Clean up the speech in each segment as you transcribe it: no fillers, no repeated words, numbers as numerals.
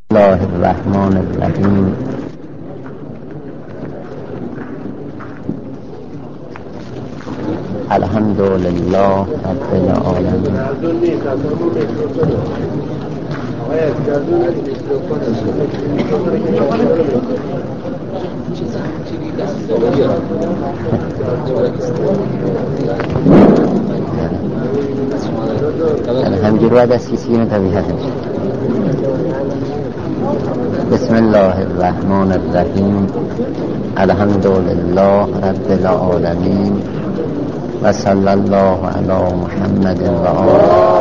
الله الرحمن الرحیم. الحمد لله رب العالمین. همجور باید از سیسیون طبیعت بسم الله الرحمن الرحیم. الحمد لله رب العالمین و صلی الله علی محمد و آله.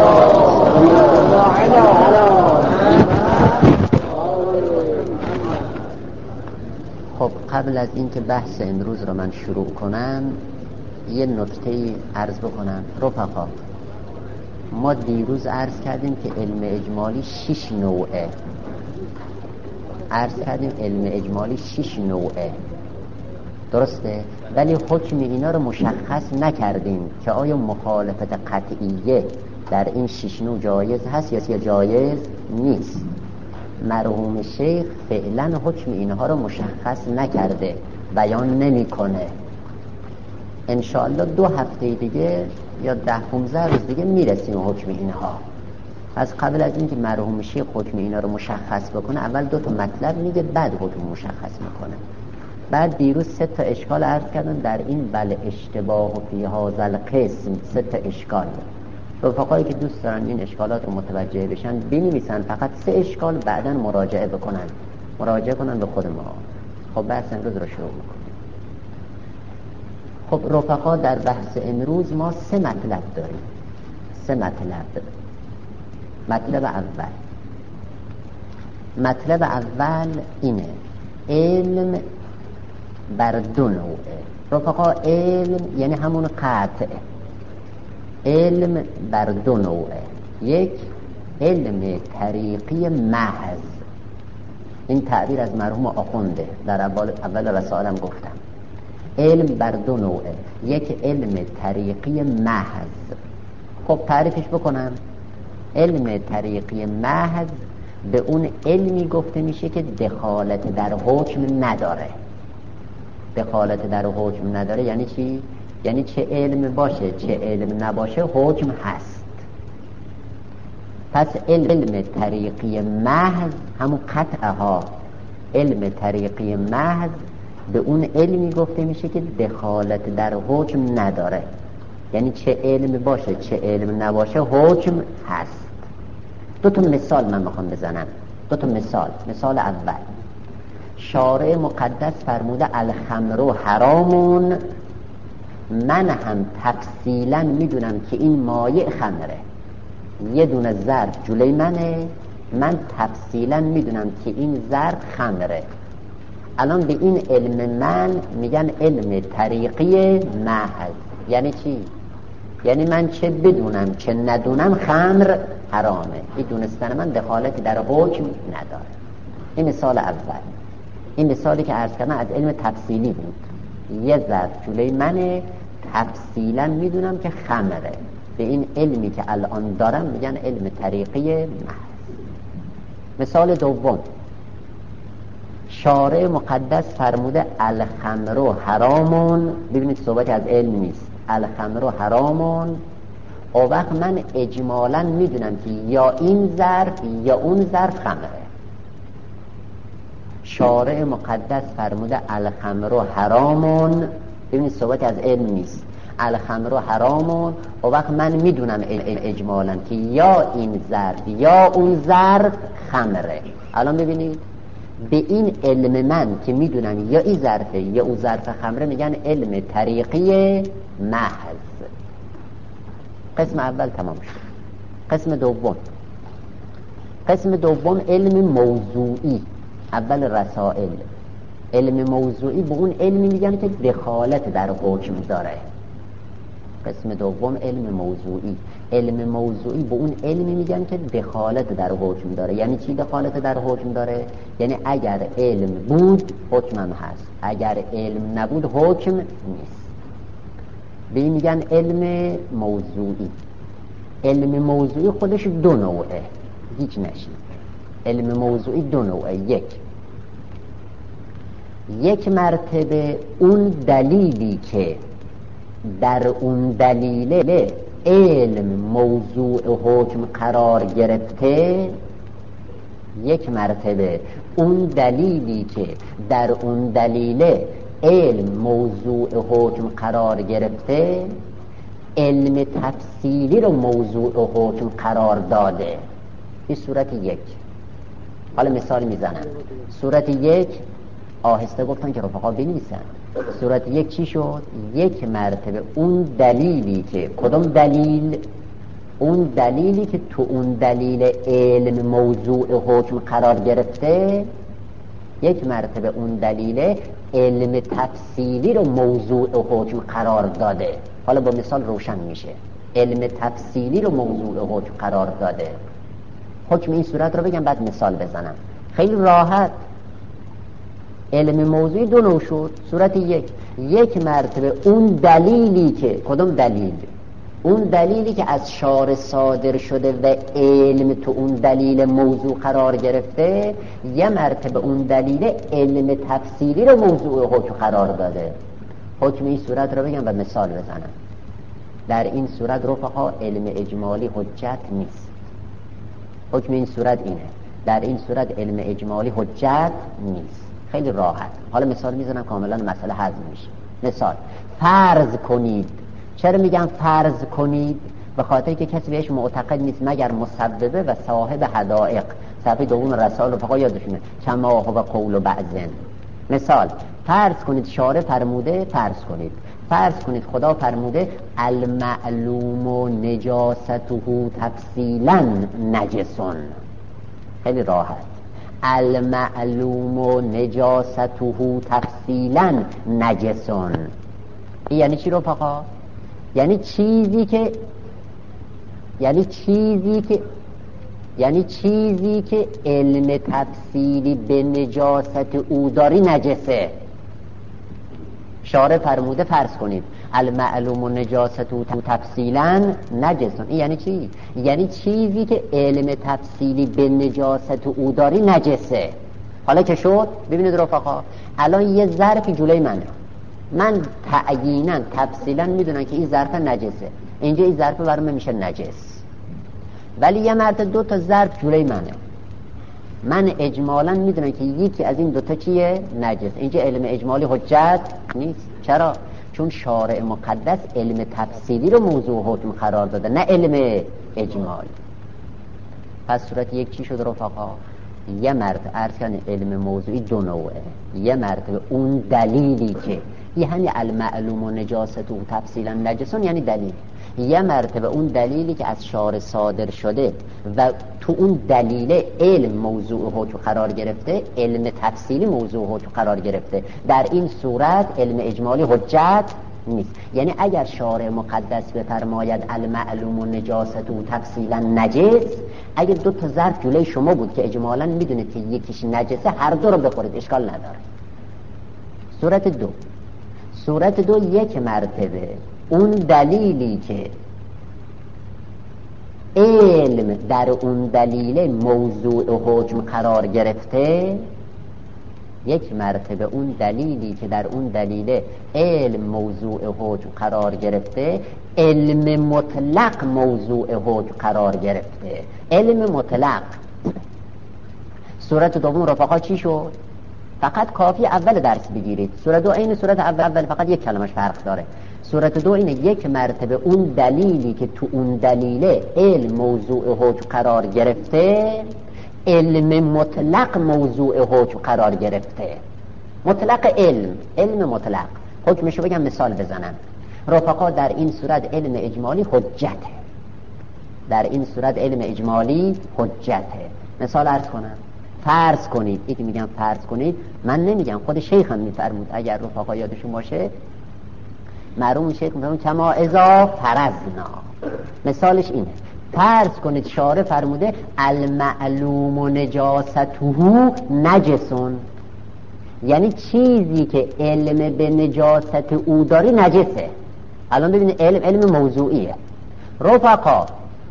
خب قبل از اینکه بحث امروز رو من شروع کنم یه نکته عرض بکنم. رفقا، ما دیروز عرض کردیم که علم اجمالی 6 نوعه. علم اجمالی 6 نوعه، درسته؟ ولی حکم اینا رو مشخص نکردیم که آیا مخالفت قطعیه در این 6 نوع جایز هست یا جایز نیست. مرحوم شیخ فعلا حکم اینها رو مشخص نکرده، بیان نمیکنه. انشاءالله 2 هفته دیگه یا 10-15 روز دیگه میرسیم حکم اینها. از قبل از اینکه مرحوم شیخ حکم اینا رو مشخص بکنه اول 2 تا مطلب میگه، بعد حکم مشخص میکنه. بعد دیروز 3 تا اشکال عرض کردن در این بل اشتباه و فی هذا القسم. 3 تا اشکال. رفقایی که دوست دارن این اشکالات رو متوجه بشن بنویسن فقط 3 اشکال، بعداً مراجعه کنن به خود ما. خب بحث امروز رو شروع میکنیم. خب رفقا، در بحث امروز ما 3 مطلب داریم. 3 مطلب. مطلب اول اینه: علم بر 2 نوعه. رفقا، علم یعنی همون قطع. علم بر 2 نوعه. یک، علم طریقی محض. این تعبیر از مرحوم آخونده در اول رسالم گفتم. علم بر 2 نوعه. یک، علم طریقی محض. خب تعریفش بکنم. علم طریقی محض به اون علمی گفته میشه که دخالت در حکم نداره. دخالت در حکم نداره یعنی چی؟ یعنی چه علم باشه چه علم نباشه حکم هست. پس علم طریقی محض همون قطعه ها. علم طریقی محض به اون علمی گفته میشه که دخالت در حکم نداره، یعنی چه علم باشه چه علم نباشه حکم هست. 2 تا مثال من میخوام بزنم. 2 تا مثال اول: شارع مقدس فرموده الخمر حرامون. من هم تفصیلا میدونم که این مایع خمره. یه دونه ظرف جلوی منه، من تفصیلا میدونم که این ظرف خمره. الان به این علم من میگن علم طریقی محض. یعنی چی؟ یعنی من چه بدونم چه ندونم خمر حرامه. این دونستن من دخالتی در حکم نداره. این مثال اول. این مثالی که عرض کردم از علم تفصیلی بود. یه ظرف جلوی منه، تفصیلا میدونم که خمره. به این علمی که الان دارم میگن علم طریقی محض. مثال دوم: شارع مقدس فرموده الخمر حرامون. ببینید صحبت از علم نیست. الخمر حرامون. او وقت من اجمالا میدونم که یا این ظرف یا اون ظرف خمره. شارع مقدس فرموده الخمر حرامون. ببینید صحبت از علم نیست. الخمر حرامون. او وقت من میدونم اجمالا که یا این ظرف یا اون ظرف خمره. الان ببینید به این علم من که میدونم یا این ظرفه یا اون ظرف خمره میگن علم طریقی محض. قسم اول تمام شد. قسم دوم علم موضوعی. اول رسائل. علم موضوعی به اون علمی میگن که دخالت در حکم داره. قسم دوم علم موضوعی. علم موضوعی به اون علمی میگن که دخالت در حکم داره. یعنی چی دخالت در حکم داره؟ یعنی اگر علم بود حکمم هست، اگر علم نبود حکم نیست. به این میگن علم موضوعی. علم موضوعی خودش 2 نوعه، هیچ نشید. علم موضوعی دو نوعه. یک مرتبه اون دلیلی که در اون دلیل علم موضوع حکم قرار گرفته، یک مرتبه اون دلیلی که در اون دلیل علم موضوع حکم قرار گرفته علم تفصیلی رو موضوع حکم قرار داده. این صورت یک. حالا مثال میزنم. صورت یک آهسته گفتن که رفقا بنویسن. صورت یک چی شد؟ یک مرتبه اون دلیلی که، کدوم دلیل؟ اون دلیلی که تو اون دلیل علم موضوع حکم قرار گرفته، یک مرتبه اون دلیل علم تفصیلی رو موضوع حکم قرار داده. حالا با مثال روشن میشه. علم تفصیلی رو موضوع حکم قرار داده. حکم این صورت رو بگم بعد مثال بزنم. خیلی راحت. علم موضوعی دو نوع شد. صورت یک مرتبه اون دلیلی که، کدوم دلیل؟ اون دلیلی که از شارع صادر شده و علم تو اون دلیل موضوع قرار گرفته، یه مرتبه اون دلیل علم تفصیلی رو موضوع حکم قرار داده. حکم این صورت رو بگم و مثال بزنم. در این صورت رفقا علم اجمالی حجت نیست. حکم این صورت اینه. در این صورت علم اجمالی حجت نیست. خیلی راحت. حالا مثال میزنم کاملا مسئله حل میشه. مثال فرض کنید. چرا میگم فرض کنید؟ به خاطر که کسی بهش معتقد نیست مگر مسببه و صاحب حدائق. صفحه دوم رسائل رفقا یادشونه. کما هو قول بعضن. مثال فرض کنید شارع فرموده، فرض کنید خدا فرموده المعلوم و نجاسته تفصیلا نجسون. خیلی راحت. المعلوم و نجاسته تفصیلا نجسون. این یعنی چی رفقا؟ یعنی چیزی که علم تفصیلی به نجاست او داری نجسه. شارع فرموده فرض کنید المعلوم و نجاست او تفصیلا نجسون. این یعنی چی؟ یعنی چیزی که علم تفصیلی به نجاست او داری نجسه. حالا که شد ببینید رفقا، الان یه ظرفی جلوی منه، من تعیینا تفصیلا میدونم که این ظرف نجسه، اینجا این ظرف برام میشه نجس. ولی یه مرتبه دو تا ظرف جلوی منه، من اجمالا میدونم که یکی از این دوتا چیه؟ نجس. اینجا علم اجمالی حجت نیست. چرا؟ چون شارع مقدس علم تفصیلی رو موضوع حکم قرار داده، نه علم اجمالی. پس صورت یک چی شد رفقا؟ یه مرتبه عرض کردن علم موضوعی دو نوعه. یه مرتبه اون دلیلی که یعنی المعلوم و نجاست و تفصیلا نجسون یعنی دلیل، یه مرتبه اون دلیلی که از شارع صادر شده و تو اون دلیل علم موضوع حکم قرار گرفته، علم تفصیلی موضوع حکم قرار گرفته. در این صورت علم اجمالی حجت نیست. یعنی اگر شارع مقدس بفرماید المعلوم و نجاست و تفصیلا نجس، اگر دو تا ظرف جلوی شما بود که اجمالا میدونید که یکیش نجسه، هر دو رو بخورید اشکال نداره. صورت دو یک مرتبه اون دلیلی که علم در اون دلیل موضوع حکم قرار گرفته، یک مرتبه اون دلیلی که در اون دلیل علم موضوع حکم قرار گرفته، علم مطلق موضوع حکم قرار گرفته. علم مطلق. صورت دوم رفقا چی شد؟ فقط کافی اول درس بگیرید. صورت دو این صورت اول فقط یک کلمش فرق داره. صورت دو اینه یک مرتبه اون دلیلی که تو اون دلیل علم موضوع حکم قرار گرفته، علم مطلق موضوع حکم قرار گرفته. مطلق علم مطلق. حکمشو بگم مثال بزنم رفقا. در این صورت علم اجمالی حجته. مثال عرض کنم. فرض کنید. اینکه میگم فرض کنید من نمیگم، خود شیخ هم میفرمود. اگر رفقا یادشون باشه مرحوم شیخ میفرمود کما اذا فرضنا. مثالش اینه. فرض کنید شارع فرموده المعلوم و نجاسته نجسون، یعنی چیزی که علم به نجاست او داری نجسه. الان ببینید علم موضوعیه رفقا.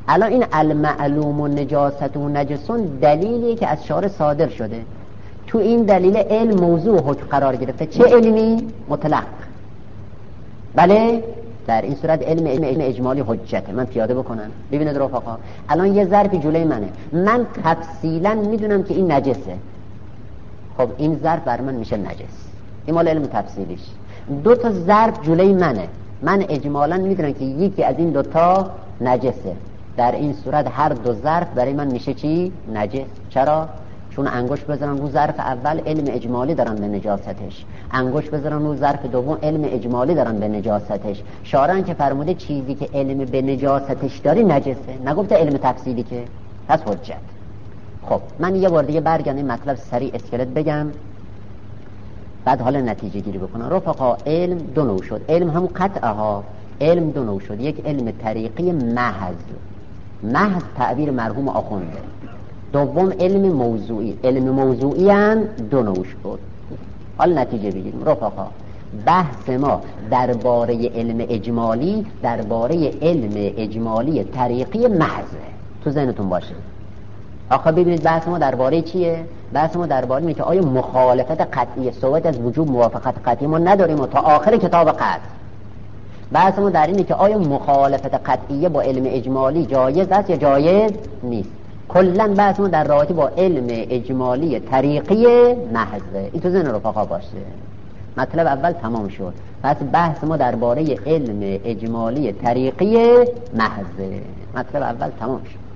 الان این المعلوم و نجاست و نجسون دلیلیه که از شارع صادر شده. تو این دلیل علم موضوع حکم قرار گرفته. چه علمی؟ مطلق. بله، در این صورت علم اجمالی حجته. من پیاده بکنم ببینید رفقا، الان یه ظرفی جلوی منه، من تفصیلا میدونم که این نجسه. خب این ظرف بر من میشه نجس، این مال علم تفصیلیش. دو تا ظرف جلوی منه، من اجمالا میدونم که یکی از این دوتا نجسه. در این صورت هر دو ظرف برای من میشه چی؟ نجس. چرا؟ چون انگشت بذارن رو ظرف اول علم اجمالی دارن به نجاستش، انگشت بذارن رو ظرف دوم علم اجمالی دارن به نجاستش. شارعن که فرموده چیزی که علم به نجاستش داری نجسه، نگفته علم تفصیلی که، پس حجت. خب من یه بار دیگه برگردم این مطلب سریع اسکلت بگم، بعد حالا نتیجه گیری بکنم. رفقا علم دو نوع شد، علم هم قطعه ها، علم دو نوع شد. یک علم طریقی محض تعبیر مرحوم آخونده. دوم علم موضوعی. علم موضوعی هم دو نوع شد. حالا نتیجه بگیریم رفقا. بحث ما درباره علم اجمالی، درباره علم اجمالی طریقی محضه. تو ذهنتون باشه. آخه ببینید بحث ما درباره چیه؟ بحث ما درباره اینه که آیا مخالفت قطعی ثابت از وجوب موافقت قطعی ما نداریم و تا آخر کتاب قطع. بحث ما در اینه که آیا مخالفت قطعیه با علم اجمالی جایز است یا جایز نیست. کلا بحث ما در رابطه با علم اجمالی طریقی محضه. این تو ذهن رفقا باشه. مطلب اول تمام شد. پس بحث ما درباره علم اجمالی طریقی محضه. مطلب اول تمام شد.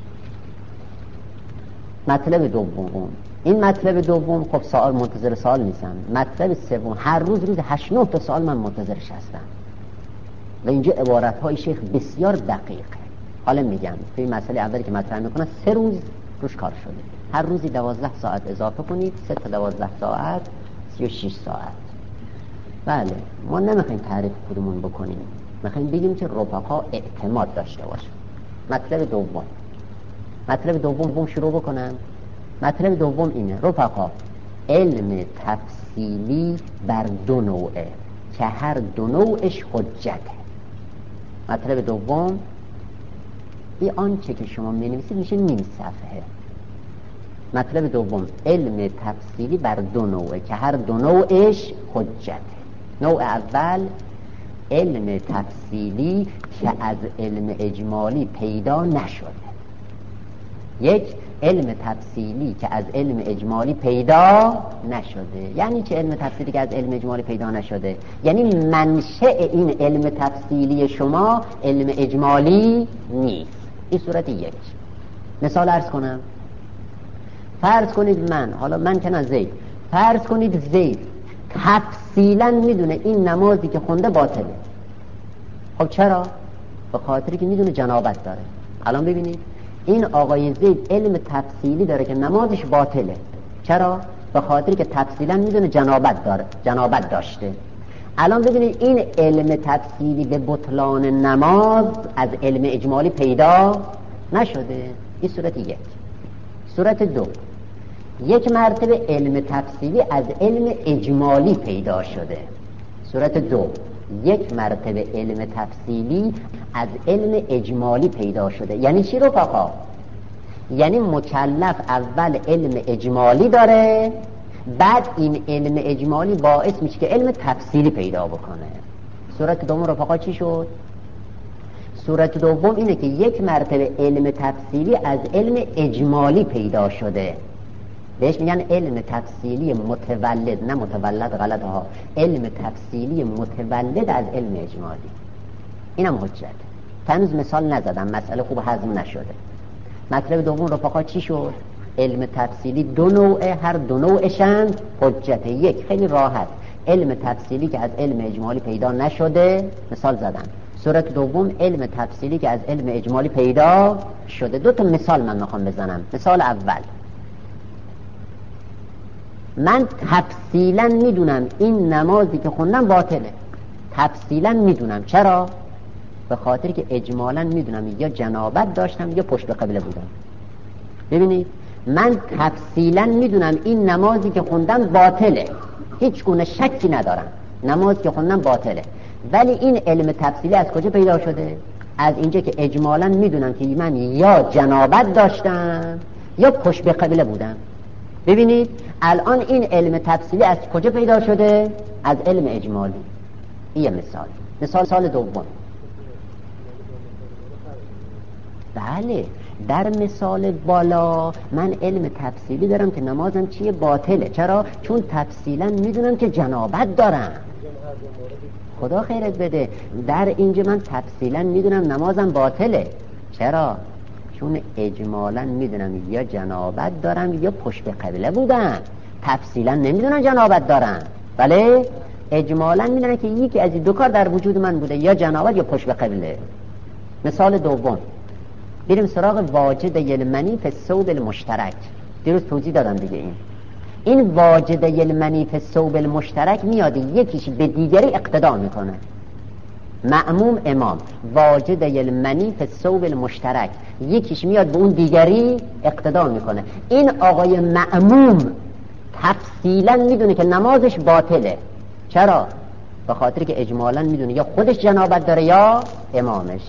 مطلب دوم، این مطلب دوم خب سوال منتظر سوال نیستم. مطلب سوم، هر روز 8-9 تا سوال من منتظرش هستم و اینجا عبارت‌های شیخ بسیار دقیقه. حالا میگم توی مسئله اولی که مطرح میکنه 3 روز روش کار شده. هر روزی 12 ساعت اضافه کنید، 3 تا 12 ساعت 36 ساعت. بله، ما نمیخوایم تعریف خودمون بکنیم، میخوایم بگیم که رفقا اعتماد داشته باشن. مطلب دوم شروع بکنم. مطلب دوم اینه رفقا، علم تفصیلی بر 2 نوعه که هر 2 نوعش حجته. مطلب دوم این آنچه که شما می‌نویسید میشه نیم صفحه. مطلب دوم، علم تفصیلی بر 2 نوعه که هر 2 نوعش حجته. نوع اول علم تفصیلی که از علم اجمالی پیدا نشده. یک علم تفصیلی که از علم اجمالی پیدا نشده. یعنی چه علم تفصیلی که از علم اجمالی پیدا نشده؟ یعنی منشأ این علم تفصیلی شما علم اجمالی نیست. این صورت یک. مثال عرض کنم. فرض کنید من که نه زید، فرض کنید زید تفصیلا میدونه این نمازی که خونده باطله. خب چرا؟ به خاطری که میدونه جنابت داره. الان ببینید این آقای زید علم تفصیلی داره که نمازش باطله. چرا؟ به خاطری که تفصیلا میدونه جنابت داشته. الان ببینید این علم تفصیلی به بطلان نماز از علم اجمالی پیدا نشده. این صورت یک. صورت دو، یک مرتبه علم تفصیلی از علم اجمالی پیدا شده. صورت دو، یک مرتبه علم تفصیلی از علم اجمالی پیدا شده. یعنی چی رفقا؟ یعنی مکلف اول علم اجمالی داره، بعد این علم اجمالی باعث میشه که علم تفصیلی پیدا بکنه. صورت دوم رفقا چی شد؟ صورت دوم اینه که یک مرتبه علم تفصیلی از علم اجمالی پیدا شده. بهش میگن علم تفصیلی متولد، نه متولد غلط ها، علم تفصیلی متولد از علم اجمالی. اینم حجت. هنوز مثال نزدم، مسئله خوب هضم نشده. مطلب دوم رفقا چی شد؟ علم تفصیلی 2 نوعه، هر 2 نوعشن حجت. یک خیلی راحت، علم تفصیلی که از علم اجمالی پیدا نشده، مثال زدم. صورت دوم علم تفصیلی که از علم اجمالی پیدا شده. 2 تا مثال من میخوام بزنم. مثال اول، من تفصیلا میدونم این نمازی که خوندم باطله. تفصیلا میدونم. چرا؟ به خاطر که اجمالا میدونم یا جنابت داشتم یا پشت به قبله بودم. ببینید من تفصیلا میدونم این نمازی که خوندم باطله، هیچ گونه شکی ندارم نمازی که خوندم باطله. ولی این علم تفصیلی از کجا پیدا شده؟ از اینجا که اجمالا میدونم که من یا جنابت داشتم یا پشت به قبله بودم. ببینید الان این علم تفصیلی از کجا پیدا شده؟ از علم اجمالی. این مثال سال دوم. بله در مثال بالا من علم تفصیلی دارم که نمازم چیه؟ باطله. چرا؟ چون تفصیلا میدونم که جنابت دارم. خدا خیرت بده. در اینجا من تفصیلا میدونم نمازم باطله. چرا؟ چون اجمالا میدونم یا جنابت دارم یا پشت به قبله بودم. تفصیلا نمیدونم جنابت دارم. بله اجمالا میدونم که یکی از این دو کار در وجود من بوده، یا جنابت یا پشت به قبله. مثال دوم بریم سراغ واجد المنی فی الثوب المشترک. دیروز توضیح دادم دیگه. این واجد المنی فی الثوب المشترک میاد یکیش به دیگری اقتدا میکنه. مأموم امام واجد المنی فی الثوب المشترک، یکیش میاد به اون دیگری اقتدا میکنه. این آقای مأموم تفصیلا میدونه که نمازش باطله. چرا؟ به خاطر که اجمالا میدونه یا خودش جنابت داره یا امامش.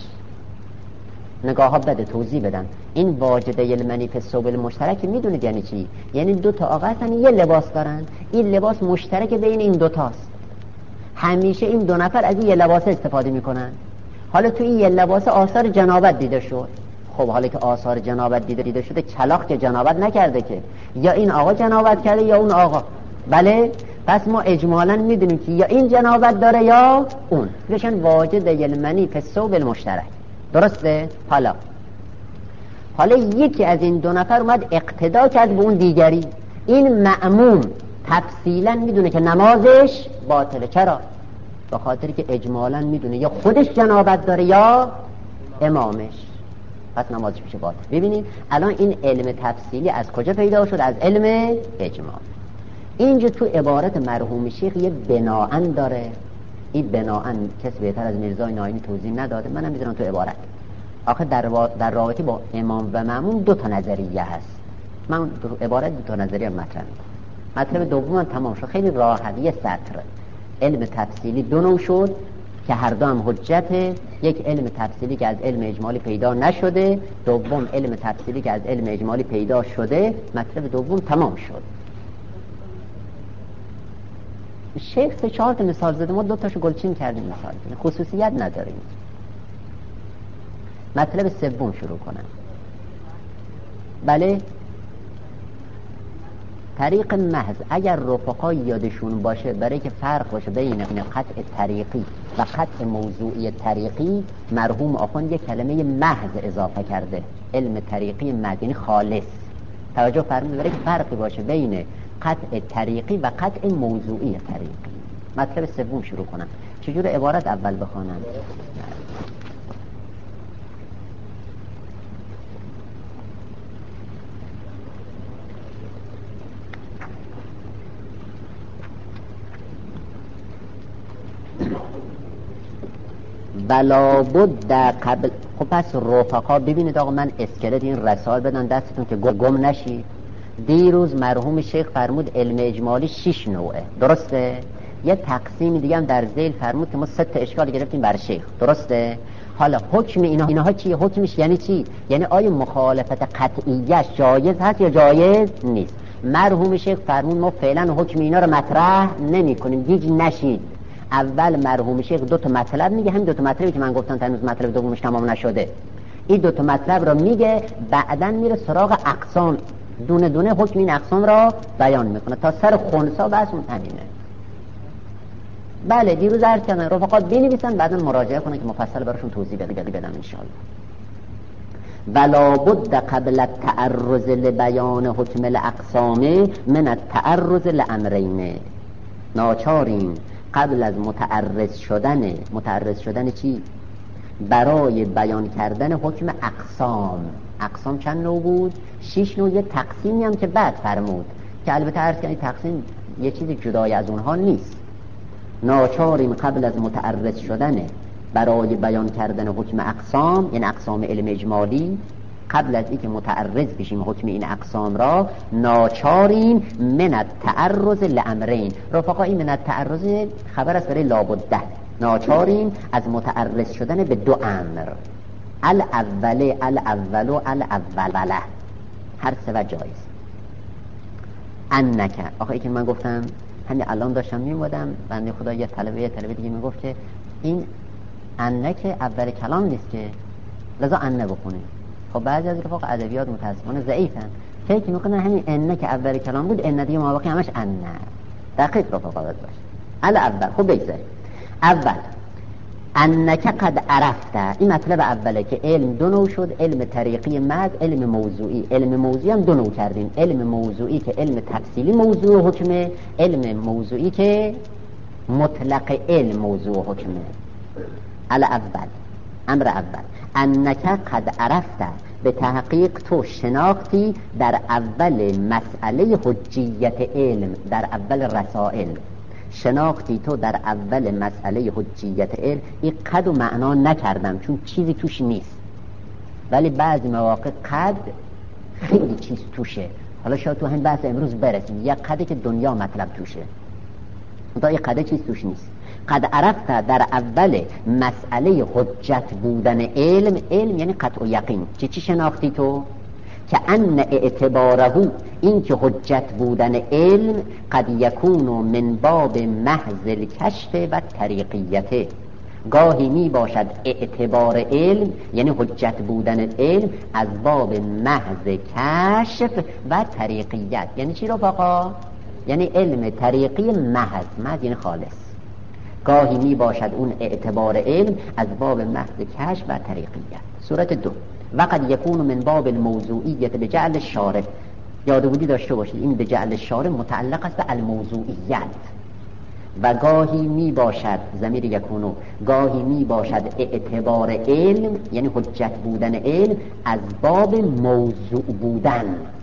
نگاه ها بده توضیح بدم. این واجد المنی فی الثوب المشترک میدونید یعنی چی؟ یعنی دو تا آقا هستن یه لباس دارن، این لباس مشترک بین این دوتاست. همیشه این دو نفر از این یه لباس استفاده میکنن. حالا تو این یه لباس آثار جنابت دیده شد. خب حالا که آثار جنابت دیده شده، چلاق که جنابت نکرده که، یا این آقا جنابت کرده یا اون آقا. بله پس ما اجمالا میدونیم که یا این جنابت داره یا اون. بشن واجد المنی فی الثوب المشترک. درسته؟ حالا یکی از این دو نفر اومد اقتدا کرد به اون دیگری. این مأموم تفصیلا میدونه که نمازش باطله. چرا؟ به خاطر که اجمالا میدونه یا خودش جنابت داره یا امامش. پس نمازش میشه باطل. ببینید الان این علم تفصیلی از کجا پیدا شد؟ از علم اجمال. اینجا تو عبارت مرحوم شیخ یه بناءن داره. این بناءن کسی بهتر از میرزای ناینی توضیح نداده، منم میذارم تو عبارت. آخه در رابطه با امام و مأموم دو تا نظریه هست. من عبارت دو تا نظریه مطرح میکنم. مطلب دوم تمام شد، خیلی راحت، یه سطر. علم تفصیلی دو نوع شد که هر دو هم حجته. یک علم تفصیلی که از علم اجمالی پیدا نشده، دوم علم تفصیلی که از علم اجمالی پیدا شده. مطلب دوم تمام شد. شیخ 3-4 تا مثال زده، ما 2 تاشو گلچین کردیم. مثال خصوصیت نداریم. مطلب سوم شروع کنم. بله طریق محض اگر رفقا یادشون باشه، برای که فرق باشه بین قطع طریقی و قطع موضوعی طریقی، مرحوم آخوند یک کلمه محض اضافه کرده. علم طریقی محض یعنی خالص. توجه فرمودید، برای که فرقی باشه بین قطع طریقی و قطع موضوعی طریقی. مطلب سوم شروع کنم. چجور عبارت اول بخوانم؟ بلا بد قبل. خب پس رفقا ببینید آقا، من اسکلت این رسائل بدن دستتون که گم نشید. دیروز مرحوم شیخ فرمود علم اجمالی 6 نوعه. درسته؟ یه تقسیم دیگه هم در ذیل فرمود که ما 3 تا اشکال گرفتیم بر شیخ. درسته؟ حالا حکم اینها چیه؟ حکمش یعنی چی؟ یعنی آیا مخالفت قطعیش جایز هست یا جایز نیست؟ مرحوم شیخ فرمود ما فعلا حکم اینا رو مطرح نمی کنیم، گیج نشید. اول مرحوم شیخ 2 تا مطلب میگه، همین 2 تا مطلبی که من گفتم هنوز مطلب دومش تمام نشده. این 2 تا مطلب رو میگه، بعدن میره سراغ اقسام، دونه دونه حکم این اقسام را بیان میکنه تا سر خنثا. بس اون همینه. بله دیروز عرض کردم رفقات بنویسن، بعدا مراجعه کنن که مفصل براشون توضیح بدم انشاءالله. ولا بد قبل التعرض لبیان حکم الاقسام من التعرض لامرین. ناچاریم قبل از متعرض شدن چی؟ برای بیان کردن حکم اقسام. اقسام چند نوع بود؟ 6 نوع. یه تقسیمی هم که بعد فرمود که البته عرض کردن تقسیم یه چیزی جدای از اونها نیست. ناچاریم قبل از متعرض شدن برای بیان کردن حکم اقسام، یعنی اقسام علم اجمالی، قبل از اینکه متعرض بشیم حکم این اقسام را، ناچاریم من التعرض لامرین. رفقا این من التعرض خبر است برای لابده. ناچاریم از متعرض شدن به 2 امر. الاوله الاولو الاوله، هر سه و جایز. انکه آخه ای که من گفتم همین الان داشتم میومدم بنده خدا یه طلبه دیگه میگفت که این انکه اول کلام نیست که لذا انه بخونیم. خب بعضی از رفاق ادبیات متاسفانه ضعیفن، فکر میکنن همین انه که اول کلام بود انه دیگه مابقی همش انه. دقیق رفاقات باشه. اول خب بگذاریم. اول انکه قد عرفته، این مطلب اوله که علم دو نوع شد، علم طریقی محض، علم موضوعی. علم موضوعی هم دو نوع کردیم، علم موضوعی که علم تفصیلی موضوع حکمه، علم موضوعی که مطلق علم موضوع حکمه. الاول، امر اول، انکه قد عرفته، به تحقیق تو شناختی در اول مسئله حجیت علم، در اول رسائل شناختی تو در اول مسئله حجیت علم. این قد و معنا نکردم چون چیزی توش نیست، ولی بعضی مواقع قد خیلی چیز توشه. حالا شاید تو همین بحث امروز برسیم یک قدی که دنیا مطلب توشه، تا این قد چیز توش نیست. قد عرفت در اول مسئله حجت بودن علم، علم یعنی قطع و یقین. چی شناختی تو؟ که ان اعتباره، این که حجت بودن علم، قد یکون من باب محض الکشف و طریقیته، گاهی می باشد اعتبار علم یعنی حجت بودن علم از باب محض کشف و طریقیت. یعنی چی رفقا؟ یعنی علم طریقی محض، محض یعنی خالص. گاهی می باشد اون اعتبار علم از باب محض کشف و طریقیت. صورت دو، وقد یکون من باب الموضوعیت به جعل الشارع. یادبودی داشته باشید این به جعل الشارع متعلق است به الموضوعیت. و گاهی می باشد ضمیر یکونو، گاهی می باشد اعتبار علم یعنی حجت بودن علم از باب موضوع بودن.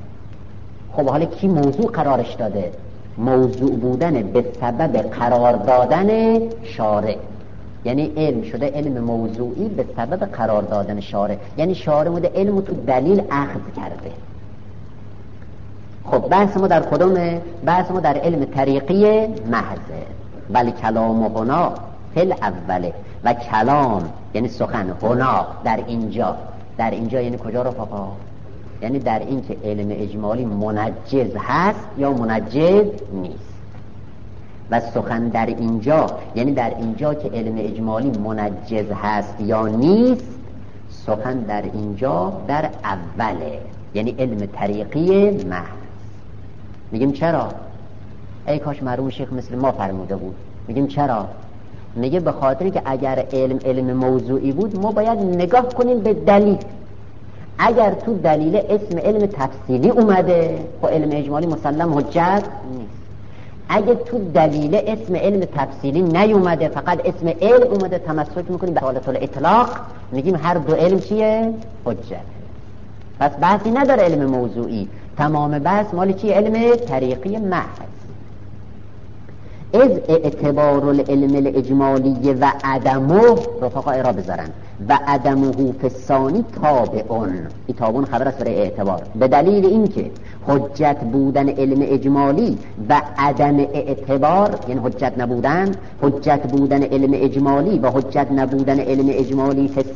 خب حالا کی موضوع قرارش داده؟ موضوع بودن به سبب قرار دادن شارع، یعنی علم شده علم موضوعی به سبب قرار دادن شارع، یعنی شارع بوده علم تو دلیل اخذ کرده. خب بحث ما در کدومه؟ بحث ما در علم طریقی محضه. ولی کلام و هنا فل اوله، و کلام یعنی سخن، هنا در اینجا. در اینجا یعنی کجا رفقا؟ یعنی در این که علم اجمالی منجز هست یا منجز نیست. و سخن در اینجا یعنی در اینجا که علم اجمالی منجز هست یا نیست، سخن در اینجا در اوله، یعنی علم طریقی محض. میگیم چرا؟ ای کاش مرحوم شیخ مثل ما فرموده بود. میگیم چرا؟ میگه به خاطری که اگر علم موضوعی بود ما باید نگاه کنیم به دلیل. اگر تو دلیل اسم علم تفصیلی اومده خب علم اجمالی مسلم حجت نیست. اگه تو دلیل اسم علم تفصیلی نیومده فقط اسم علم اومده تمسک میکنیم به حالت الاطلاق، میگیم هر دو علم چیه؟ حجت. پس بحثی نداره علم موضوعی، تمام بحث مال چیه؟ علم طریقی محض. از اعتبار العلم الاجمالی و عدمه، رفقا را بذارن، و عدمه فی الثانی تابعون. این تابعون خبر است برای اعتبار، به دلیل اینکه حجت بودن علم اجمالی و عدم اعتبار یعنی حجت نبودن، حجت بودن علم اجمالی و حجت نبودن علم اجمالی فی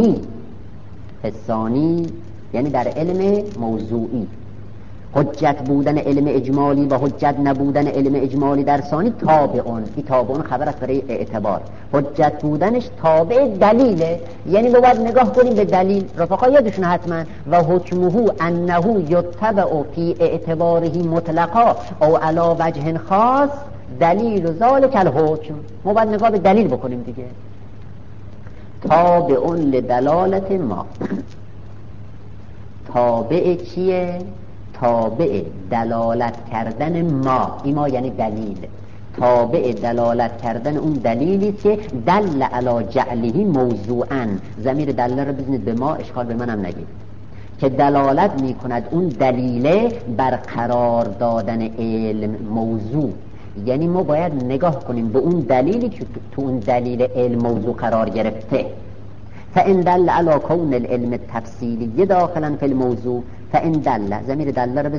الثانی یعنی در علم موضوعی، حجت بودن علم اجمالی و حجت نبودن علم اجمالی در ثانی تابعون. این تابعون خبر است برای اعتبار، حجت بودنش تابع دلیله، یعنی باید نگاه کنیم به دلیل. رفقا یادشون حتما و حکمه انه یتبع فی اعتباره مطلقا او علی وجه خاص دلیل ذلک الحکم. ما باید نگاه به دلیل بکنیم دیگه. تابعون لدلالت ما. تابع چیه؟ تابع دلالت کردن ما. این ما یعنی دلیل. تابع دلالت کردن اون دلیلی که دل علی جعله موضوعا. ضمیر دل رو بزنید به ما، اشکال به منم نگید، که دلالت میکند اون دلیل بر قرار دادن علم موضوع. یعنی ما باید نگاه کنیم به اون دلیلی که تو اون دلیل علم موضوع قرار گرفته. فإن دل على كون العلم التفصيلي داخلا في الموضوع فإن دل، ضمیر دل رو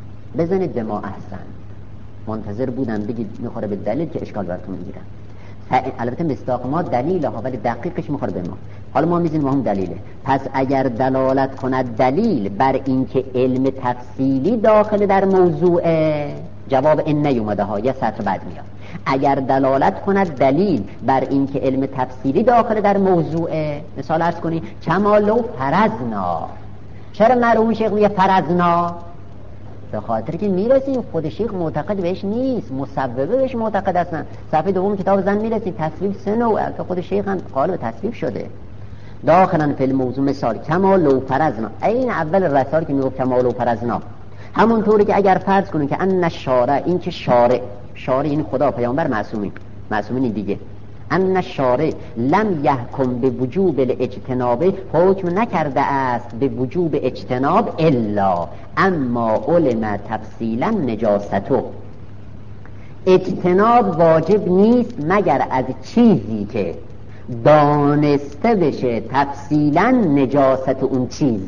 بزنید به ما. احسن، منتظر بودم بگید میخوره به دلیل که اشکال براتون میگیرم. البته مصداق ما دلیله ها، ولی دقیقش میخوره به ما. حالا ما میزنیم هم دلیله. پس اگر دلالت کند دلیل بر اینکه علم تفصیلی داخل در موضوع، جواب این نیومده ها، یه سطر بعد میاد. اگر دلالت کند دلیل بر اینکه علم تفصیلی داخل در موضوع، مثال عرض کنی کما لو فرضنا. چرا مرحوم شیخ میگه فرضنا؟ به خاطر که میرسیم خود شیخ معتقد بهش نیست، مصوبه بهش معتقد هستن. صفحه دوم کتاب زن میرسیم تصویب 3 نوع که خود شیخ هم قالب تصویب شده داخلا فی الموضوع. مثال کما لو فرضنا، این اول رسال که میگفت کما لو فرضنا، همون طوری که اگر فرض کنیم که ان الشارع، این که شارع این خدا پیامبر معصومین دیگه، ان الشارع لم یحکم به وجوب الاجتناب، حکم نکرده است به وجوب اجتناب الا اما علم تفصیلا نجاسته. اجتناب واجب نیست مگر از چیزی که دانسته بشه تفصیلا نجاست اون چیز.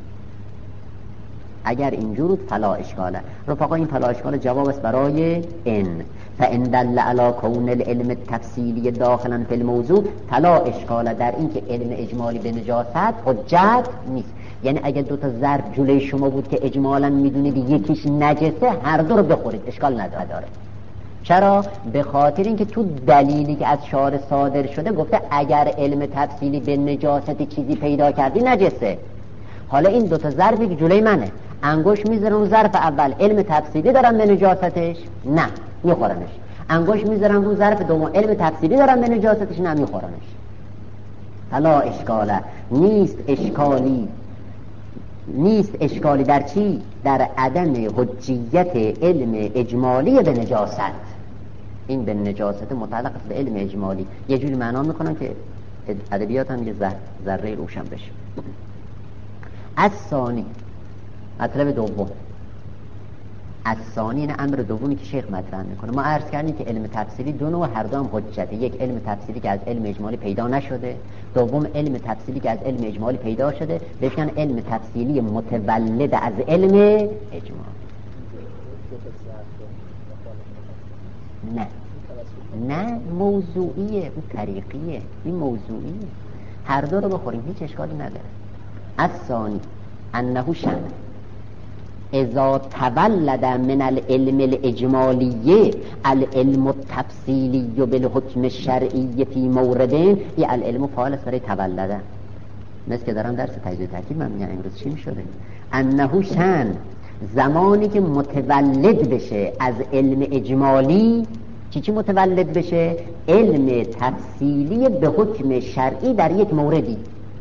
اگر اینجور فلا اشکاله. رفقا این فلا اشکال جواب است برای ان. فان دل علی کون العلم التفصیلی داخلا فی الموضوع، فلا اشکال در این که علم اجمالی به نجاست حجت نیست. یعنی اگر 2 تا ظرف جلوی شما بود که اجمالا میدونید یکیش نجسه، هر دو رو بخورید، اشکال نداره. چرا؟ به خاطر اینکه تو دلیلی که از شارع صادر شده گفته اگر علم تفصیلی به نجاست چیزی پیدا کردی نجسه. حالا این 2 تا ظرفی که جلوی منه، انگوش میذارم رو ظرف اول، علم تفصیلی دارم به نجاستش؟ نه، میخورنش. انگوش میذارم رو ظرف دوم، علم تفصیلی دارم به نجاستش؟ نه، میخورنش. فلا اشکاله، نیست اشکالی در چی؟ در عدم حجیت علم اجمالی به نجاست. این به نجاست متعلق است به علم اجمالی. یه جوری معنا میکنم که ادبیات هم یه ذره روشن بشه. از ثانی، مطلب دوم، از ثانی این امر دومی که شیخ مطرح میکنه. ما عرض کردیم که علم تفصیلی 2 نوع، هر دو هم حجته. یک علم تفصیلی که از علم اجمالی پیدا نشده، دوم علم تفصیلی که از علم اجمالی پیدا شده، بهشون علم تفصیلی متولد از علم اجمالی. نه موضوعیه، اون طریقیه، این موضوعیه. هر دو رو بخوریم هیچ اشکالی نداره. از ثانی انه شأن اذا تولد من العلم الاجمالی العلم التفصیلی بالحکم الشرعی فی موردین، این العلم فاعل است برای تولده. مثل که دارم درس تجزیه ترکیب من میگم امروز چی میشده. انه شأن، زمانی که متولد بشه از علم اجمالی، چی متولد بشه؟ علم تفصیلی به حکم شرعی در یک موردی.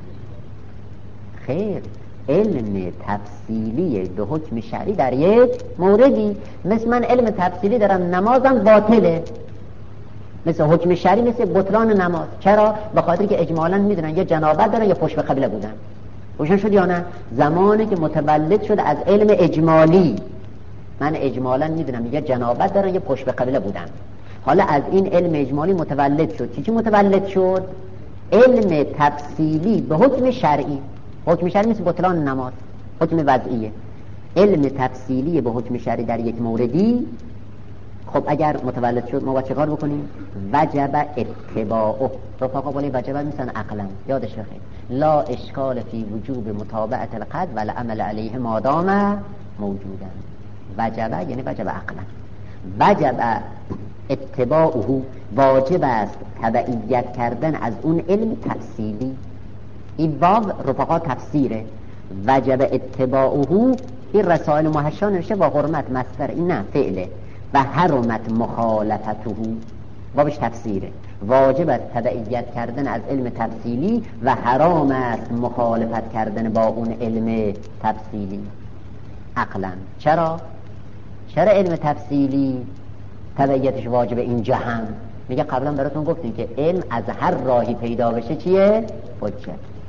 خیر، علم تفصیلی به حکم شرعی در یک موردی. مثل من علم تفصیلی دارم نمازم باطله، مثل حکم شرعی مثل بطلان نماز. چرا؟ به خاطر که اجمالا میدونن یا جنابت دارن یا پشت به قبله بودن. روشن شد یا نه؟ زمانی که متولد شده از علم اجمالی، من اجمالا میدونم یا جنابت دارن یا پشت به قبله بودن. حالا از این علم اجمالی متولد شد. چی متولد شد؟ علم تفصیلی به حکم شرعی. حکم شرعی مثل بطلان نماز، حکم وضعیه. علم تفصیلی به حکم شرعی در یک موردی. خب اگر متولد شد ما باید چه کار بکنیم؟ وجب اتباعه. رفقا بالی وجب میسن عقلا، یادش بخیر. لا اشکال فی وجوب متابعت القد والعمل علیه ما دام موجودا. وجب یعنی وجب عقلا. وجب اتباعه، واجب است تبعیت کردن از اون علم تفصیلی. این واو رفقا تفسیره. وجب اتباعه، این رسائل محشا نوشته با حرمت مصدر، این نه فعله. و حرمت مخالفته، واوش تفسیره. واجب است تبعیت کردن از علم تفصیلی و حرام است مخالفت کردن با اون علم تفصیلی عقلا. چرا علم تفصیلی تبعیتش واجبه؟ اینجا هم میگه قبلا براتون گفتیم که علم از هر راهی پیدا بشه چیه؟ حجت.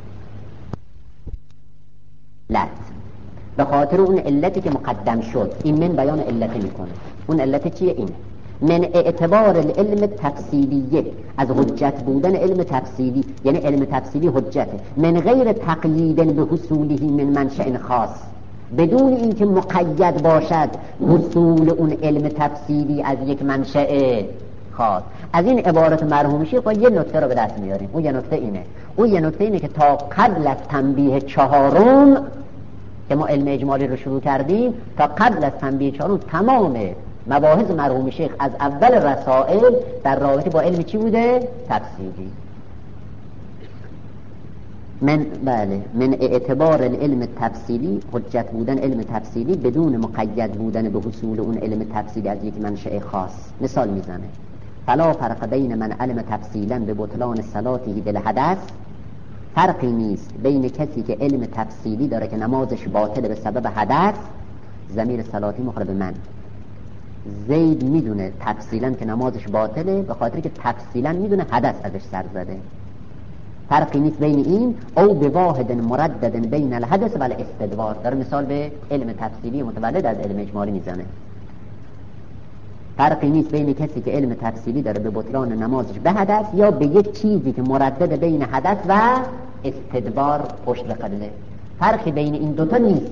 لط به خاطر اون علتی که مقدم شد، این من بیان علتی میکنه. اون علت چیه؟ این من اعتبار العلم تفصیلیه، از حجت بودن علم تفصیلی، یعنی علم تفصیلی حجته. من غیر تقیید به حصوله من منشأ خاص، بدون اینکه مقید باشد حصول اون علم تفصیلی از یک منشأ خاص. از این عبارت مرحوم شیخ یه نکته رو به دست میاریم. اون یه نکته اینه که تا قبل از تنبیه چهارم که ما علم اجمالی رو شروع کردیم، تا قبل از تنبیه چهارم تمام مباحث مرحوم شیخ از اول رسائل در رابطه با علم چی بوده؟ تفصیلی. من اعتبار العلم تفصیلی، حجت بودن علم تفصیلی بدون مقید بودن به حصول اون علم تفصیلی از یک منشأ خاص. مثال میزنه: فلا فرق بین من علم تفصیلا به بطلان صلاته بالحدث، فرقی نیست بین کسی که علم تفصیلی داره که نمازش باطله به سبب حدث. ضمیر صلاتی مخاطب من. زید میدونه تفصیلا که نمازش باطله به خاطر که تفصیلا میدونه حدث ازش سر زده. فرقی نیست بین این او به واحد مردد بین الحدث و الاستدبار. داره مثال به علم تفصیلی متولد از علم اجمالی میزنه. فرقی نیست بین کسی که علم تفصیلی داره به بطلان نمازش به حدث یا به یک چیزی که مردد بین حدث و استدبار پشت قبله. فرقی بین این دوتا نیست.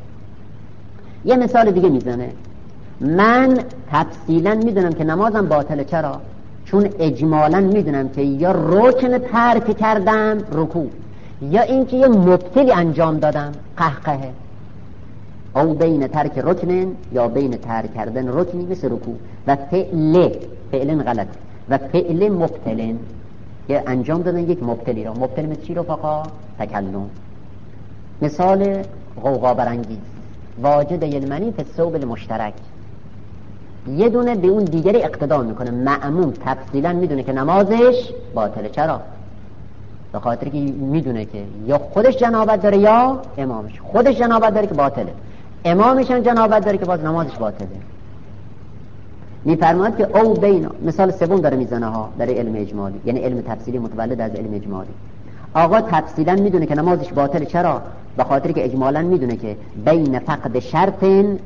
یه مثال دیگه میزنه: من تفصیلا میدونم که نمازم باطله. چرا؟ چون اجمالا میدونم که یا رکن ترک کردم رکوع، یا اینکه یه مبتلی انجام دادم قهقهه. او بین ترک رکن یا بین ترک کردن رکنی مثل رکوع و فعل غلط و فعل مبتل، که انجام دادن یک مبتلی را. مبتل مثل چی رفقا؟ تکلم. مثال غوغا برانگیز: واجد یلمنی فی الثوب المشترک. یه دونه به اون دیگری اقتدا میکنه. مأموم تفصیلا میدونه که نمازش باطله. چرا؟ به خاطر که میدونه که یا خودش جنابت داره یا امامش. خودش جنابت داره که باطله، امامش هم جنابت داره که باز نمازش باطله. میفرماید که او بینا. مثال سوم داره میزنه ها در علم اجمالی، یعنی علم تفصیلی متولد از علم اجمالی. آقا تفصیلا میدونه که نمازش باطله. چرا؟ به خاطر که اجمالا میدونه که بین فقد شرط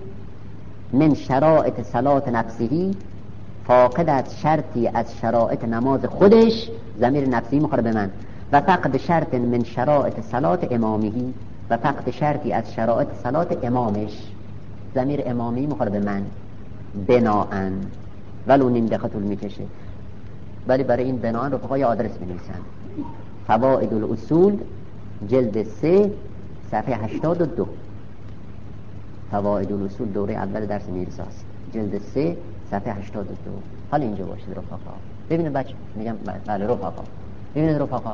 من شرائط صلات نفسهی، فاقد از شرطی از شرائط نماز خودش، ضمیر نفسی مخاطب به من، و فقد شرط من شرائط صلات امامیه، و فقد شرطی از شرائط صلات امامش، ضمیر امامی مخاطب به من، بناءن. ولو نیم دقیقه طول میکشه، ولی برای این بناءن رفقای آدرس بنویسن: فوائد الاصول جلد 3 صفحه 82. فوائد الاصول دوره اول درس میرساست، جلد 3 صفحه 82. حالا اینجا باشید رفقا. ببینید بچه، میگم بله رفقا، ببینید رفقا،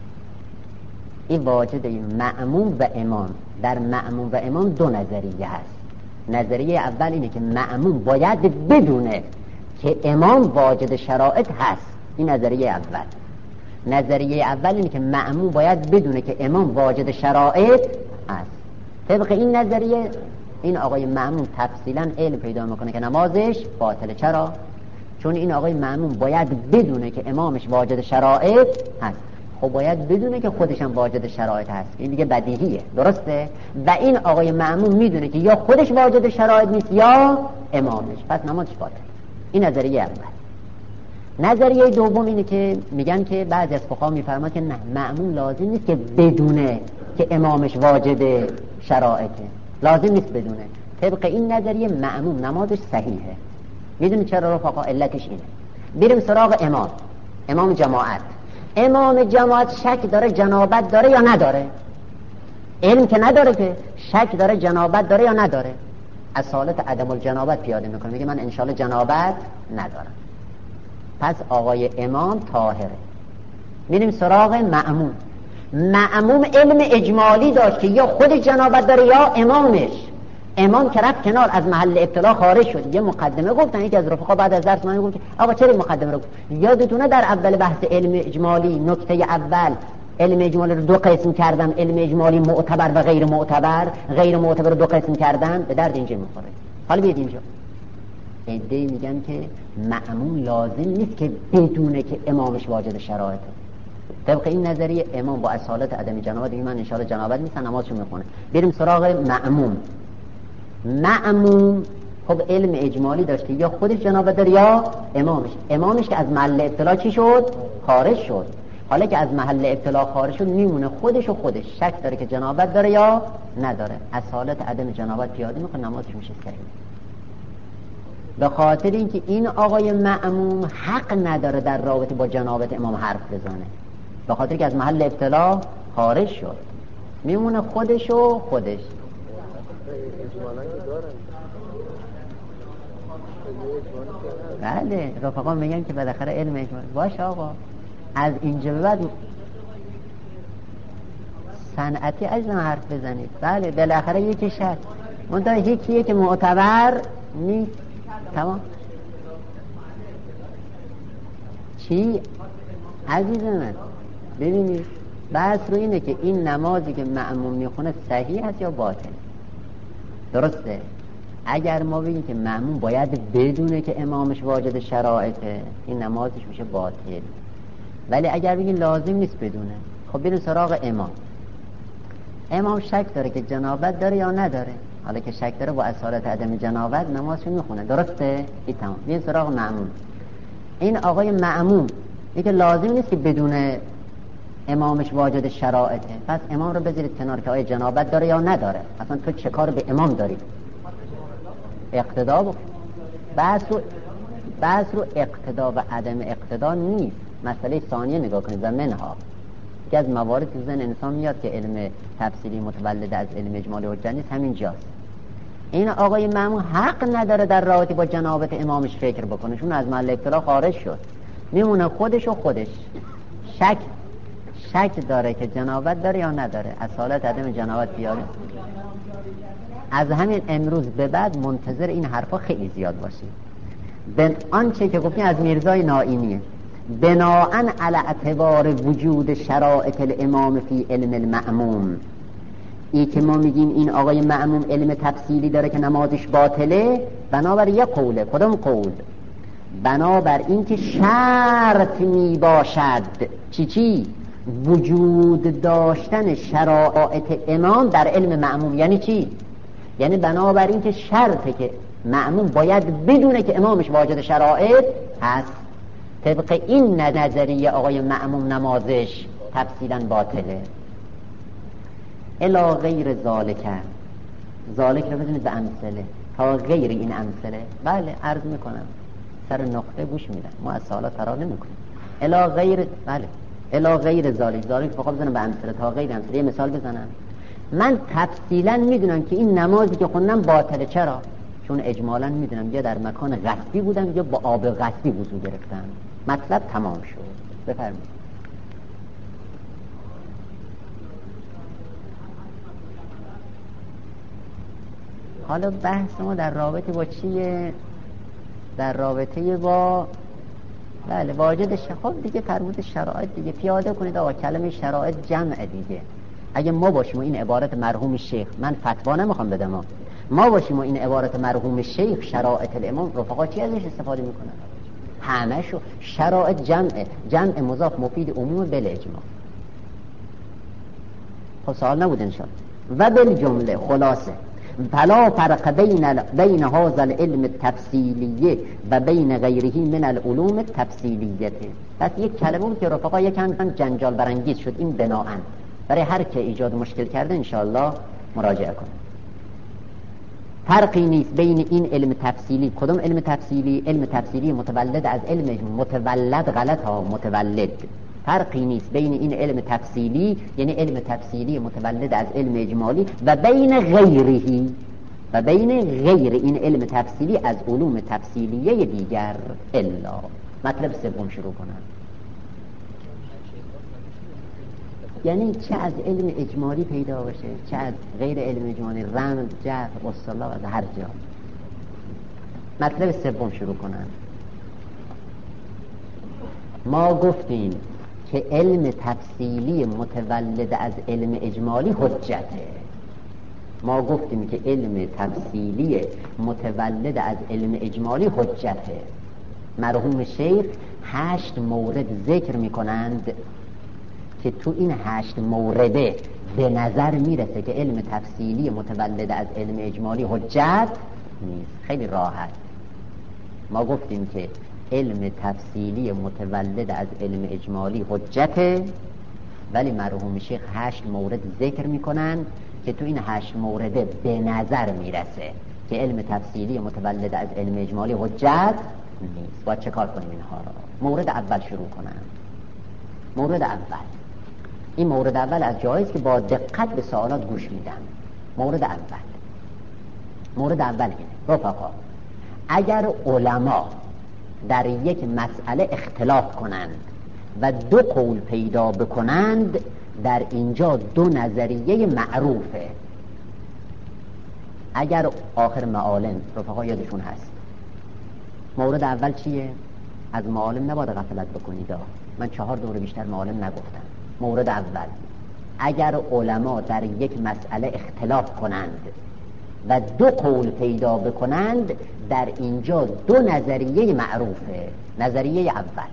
این واجد مأموم و امام. در مأموم و امام دو نظریه هست. نظریه اول اینه که مأموم باید بدونه که امام واجد شرائط هست. این نظریه اول. نظریه اول اینه که مأموم باید بدونه که امام واجد شرائط هست. طبق این نظریه این آقای مأموم تفصیلا علم پیدا میکنه که نمازش باطله. چرا؟ چون این آقای مأموم باید بدونه که امامش واجد شرائط هست. خب باید بدونه که خودش هم واجد شرایط هست. این دیگه بدیهیه، درسته؟ و این آقای مأموم میدونه که یا خودش واجد شرایط نیست یا امامش، پس نمازش باطل. این نظریه اول. نظریه دوم اینه که میگن که بعضی از فقها میفرمایند که نه، مأموم لازم نیست که بدونه که امامش واجد شرایطه، لازم نیست بدونه. طبق این نظریه مأموم نمازش صحیحه. میدونی چرا رفقا؟ علتش اینه. بریم سراغ امام جماعت. امام جماعت شک داره جنابت داره یا نداره؟ علم که نداره، که شک داره جنابت داره یا نداره. اصالت عدم الجنابت پیاده میکنه، میگه من انشالله جنابت ندارم. پس آقای امام طاهره. میریم سراغ مأموم. مأموم علم اجمالی داشت که یا خود جنابت داره یا امامش. امام که رفت کنار، از محل ابتلا خارج شد. یه مقدمه گفتن، یکی از رفقا بعد از درس من گفت که آقا چرا این مقدمه رو گفت؟ یادتونه در اول بحث علم اجمالی نکته اول علم اجمالی رو دو قسم کردم، علم اجمالی معتبر و غیر معتبر. غیر معتبر رو دو قسم کردم، به درد اینجا میخوره. حالا بیاید اینجا. ایده میگن که مأموم لازم نیست که بدونه که امامش واجد شرایطه. طبق این نظریه امام با اصالت عدم جنابت میگه من ان شاءالله جنابت نیستم، نمازشو میخونه. بریم سراغ مأموم. مأموم خب علم اجمالی داشته، یا خودش جنابت داره یا امامش که از محل ابتلا چی شد؟ خارج شد. حالا که از محل ابتلا خارج شد میمونه خودش شک داره که جنابت داره یا نداره. اصالت عدم جنابت پیاده میکنه، نمازش میشه صحیح. به خاطر اینکه این آقای مأموم حق نداره در رابطه با جنابت امام حرف بزنه، به خاطر که از محل ابتلا خارج شد، میمونه خودش و خودش. بله رفقا میگن که بالاخره علم اجمالی باشه آقا، از اینجا به بعد صنعتی از حرف بزنید. بله بالاخره یکیش هست، منتها یکیه که معتبر نیست. تمام. چی عزیز من؟ ببینید بحث رو اینه که این نمازی که مأموم میخونه صحیح هست یا باطل. درسته؟ اگر ما بگیم که مأموم باید بدونه که امامش واجد شرایطه، این نمازش میشه باطل. ولی اگر بگیم لازم نیست بدونه، خب بریم سراغ امام شک داره که جنابت داره یا نداره. حالا که شک داره با اصالت عدم جنابت نمازشو میخونه. درسته؟ این تمام. بریم سراغ مأموم. این آقای مأموم میگه لازم نیست که بدونه امامش واجد شرایطه، پس امام رو بذارید کنار که آیا جنابت داره یا نداره. اصلا تو چه کار به امام داری؟ اقتدا بکن. بحث رو اقتدا و عدم اقتدا نیست، مسئله ثانیه نگاه کنید. و منها که از موارد که ذهن انسان میاد که علم تفصیلی متولد از علم اجمالی حجت نیست، همین جاست. این آقای مأموم حق نداره در رابطه با جنابت امامش فکر بکنه، چون از محل ابتلا خارج شد، میمونه خودش و خودش. شک داره که جنابت داره یا نداره، اصالت عدم جنابت بیاره. از همین امروز به بعد منتظر این حرفا خیلی زیاد باشید. به آنچه که گفتیم از میرزای نائینیه، بناءً علی اعتبار وجود شرائط الامام فی علم المأموم، ای که ما میگیم این آقای مأموم علم تفصیلی داره که نمازش باطله، بنابر یک قوله. کدام قول؟ بنابر این که شرط می باشد چی؟ وجود داشتن شرائط امام در علم مأموم. یعنی چی؟ یعنی بنابر این که شرطه که مأموم باید بدونه که امامش واجد شرائط هست. طبق این نظریه آقای مأموم نمازش تفصیلا باطله. الا غیر ذالک رو بزنید به امثله، تا غیر این امثله. بله عرض میکنم، سر نقطه گوش میدن، ما از سوالات فرار نمیکنیم. الا غیر، بله الا غیر ذالک فقط بزنم به امثله، تا غیر امثله. یه مثال بزنم. من تفصیلا میدونم که این نمازی که خوندم باطله. چرا؟ چون اجمالا میدونم یا در مکان غصبی بودم یا با آب غصبی وضو گرفتم. مطلب تمام شد. بفرمایید. حالا بحث ما در رابطه با چیه؟ در رابطه با بله واجد خب دیگه فرمود شرایط دیگه پیاده کنید. آقا کلمه شرایط جمع دیگه. اگه ما باشیم و این عبارت مرحوم شیخ، من فتوا نمیخوام بدم، ما باشیم و این عبارت مرحوم شیخ شرایط الامام، رفقا چی ازش استفاده میکنن؟ همشو شرایط جمع مضاف مفید عموم بل اجماع. خب سوال نبود انشاءالله. و بل جمله خلاصه فلا فرق بین هذا العلم التفصیلیه و بین غیره من العلوم التفصیلیه. پس یک کلمه بود که رفقا یکم جنجال برانگیز شد. این بناءً برای هر که ایجاد مشکل کرده انشاءالله مراجعه کنه. فرقی نیست بین این علم تفصیلی. کدوم علم تفصیلی؟ علم تفصیلی متولد از علم متولد، غلط ها، متولد. فرقی نیست بین این علم تفصیلی، یعنی علم تفصیلی متولد از علم اجمالی، و بین غیره، و بین غیر این علم تفصیلی از علوم تفصیلیه دیگر. الا مطلب سوم شروع کنم. یعنی چه از علم اجمالی پیدا باشه، چه از غیر علم اجمالی، رمز، جر، اصطلاح، از هر جا. مطلب سوم شروع کنم. ما گفتیم که علم تفصیلی متولد از علم اجمالی حجته. ما گفتیم که علم تفصیلی متولد از علم اجمالی حجته. مرحوم شیخ 8 مورد ذکر میکنند که تو این 8 مورده به نظر میرسه که علم تفصیلی متولد از علم اجمالی حجت نیست. خیلی راحت. ما گفتیم که علم تفصیلی متولد از علم اجمالی حجته، ولی مرحوم شیخ 8 مورد ذکر میکنن که تو این 8 مورده به نظر میرسه که علم تفصیلی متولد از علم اجمالی حجت نیست. باید چه کار کنیم اینها را؟ مورد اول شروع کنم. مورد اول، این مورد اول از جاییست که با دقت به سوالات گوش میدم. مورد اول اینه رفقا، اگر علما در یک مسئله اختلاف کنند و دو قول پیدا بکنند، در اینجا دو نظریه معروفه. اگر آخر معالم رفقا یادشون هست، مورد اول چیه؟ از معالم نباید غفلت بکنید. من 4 دوره بیشتر معالم نگفتم. مورد اول، اگر علما در یک مسئله اختلاف کنند و دو قول پیدا بکنند، در اینجا دو نظریه معروفه. نظریه اول،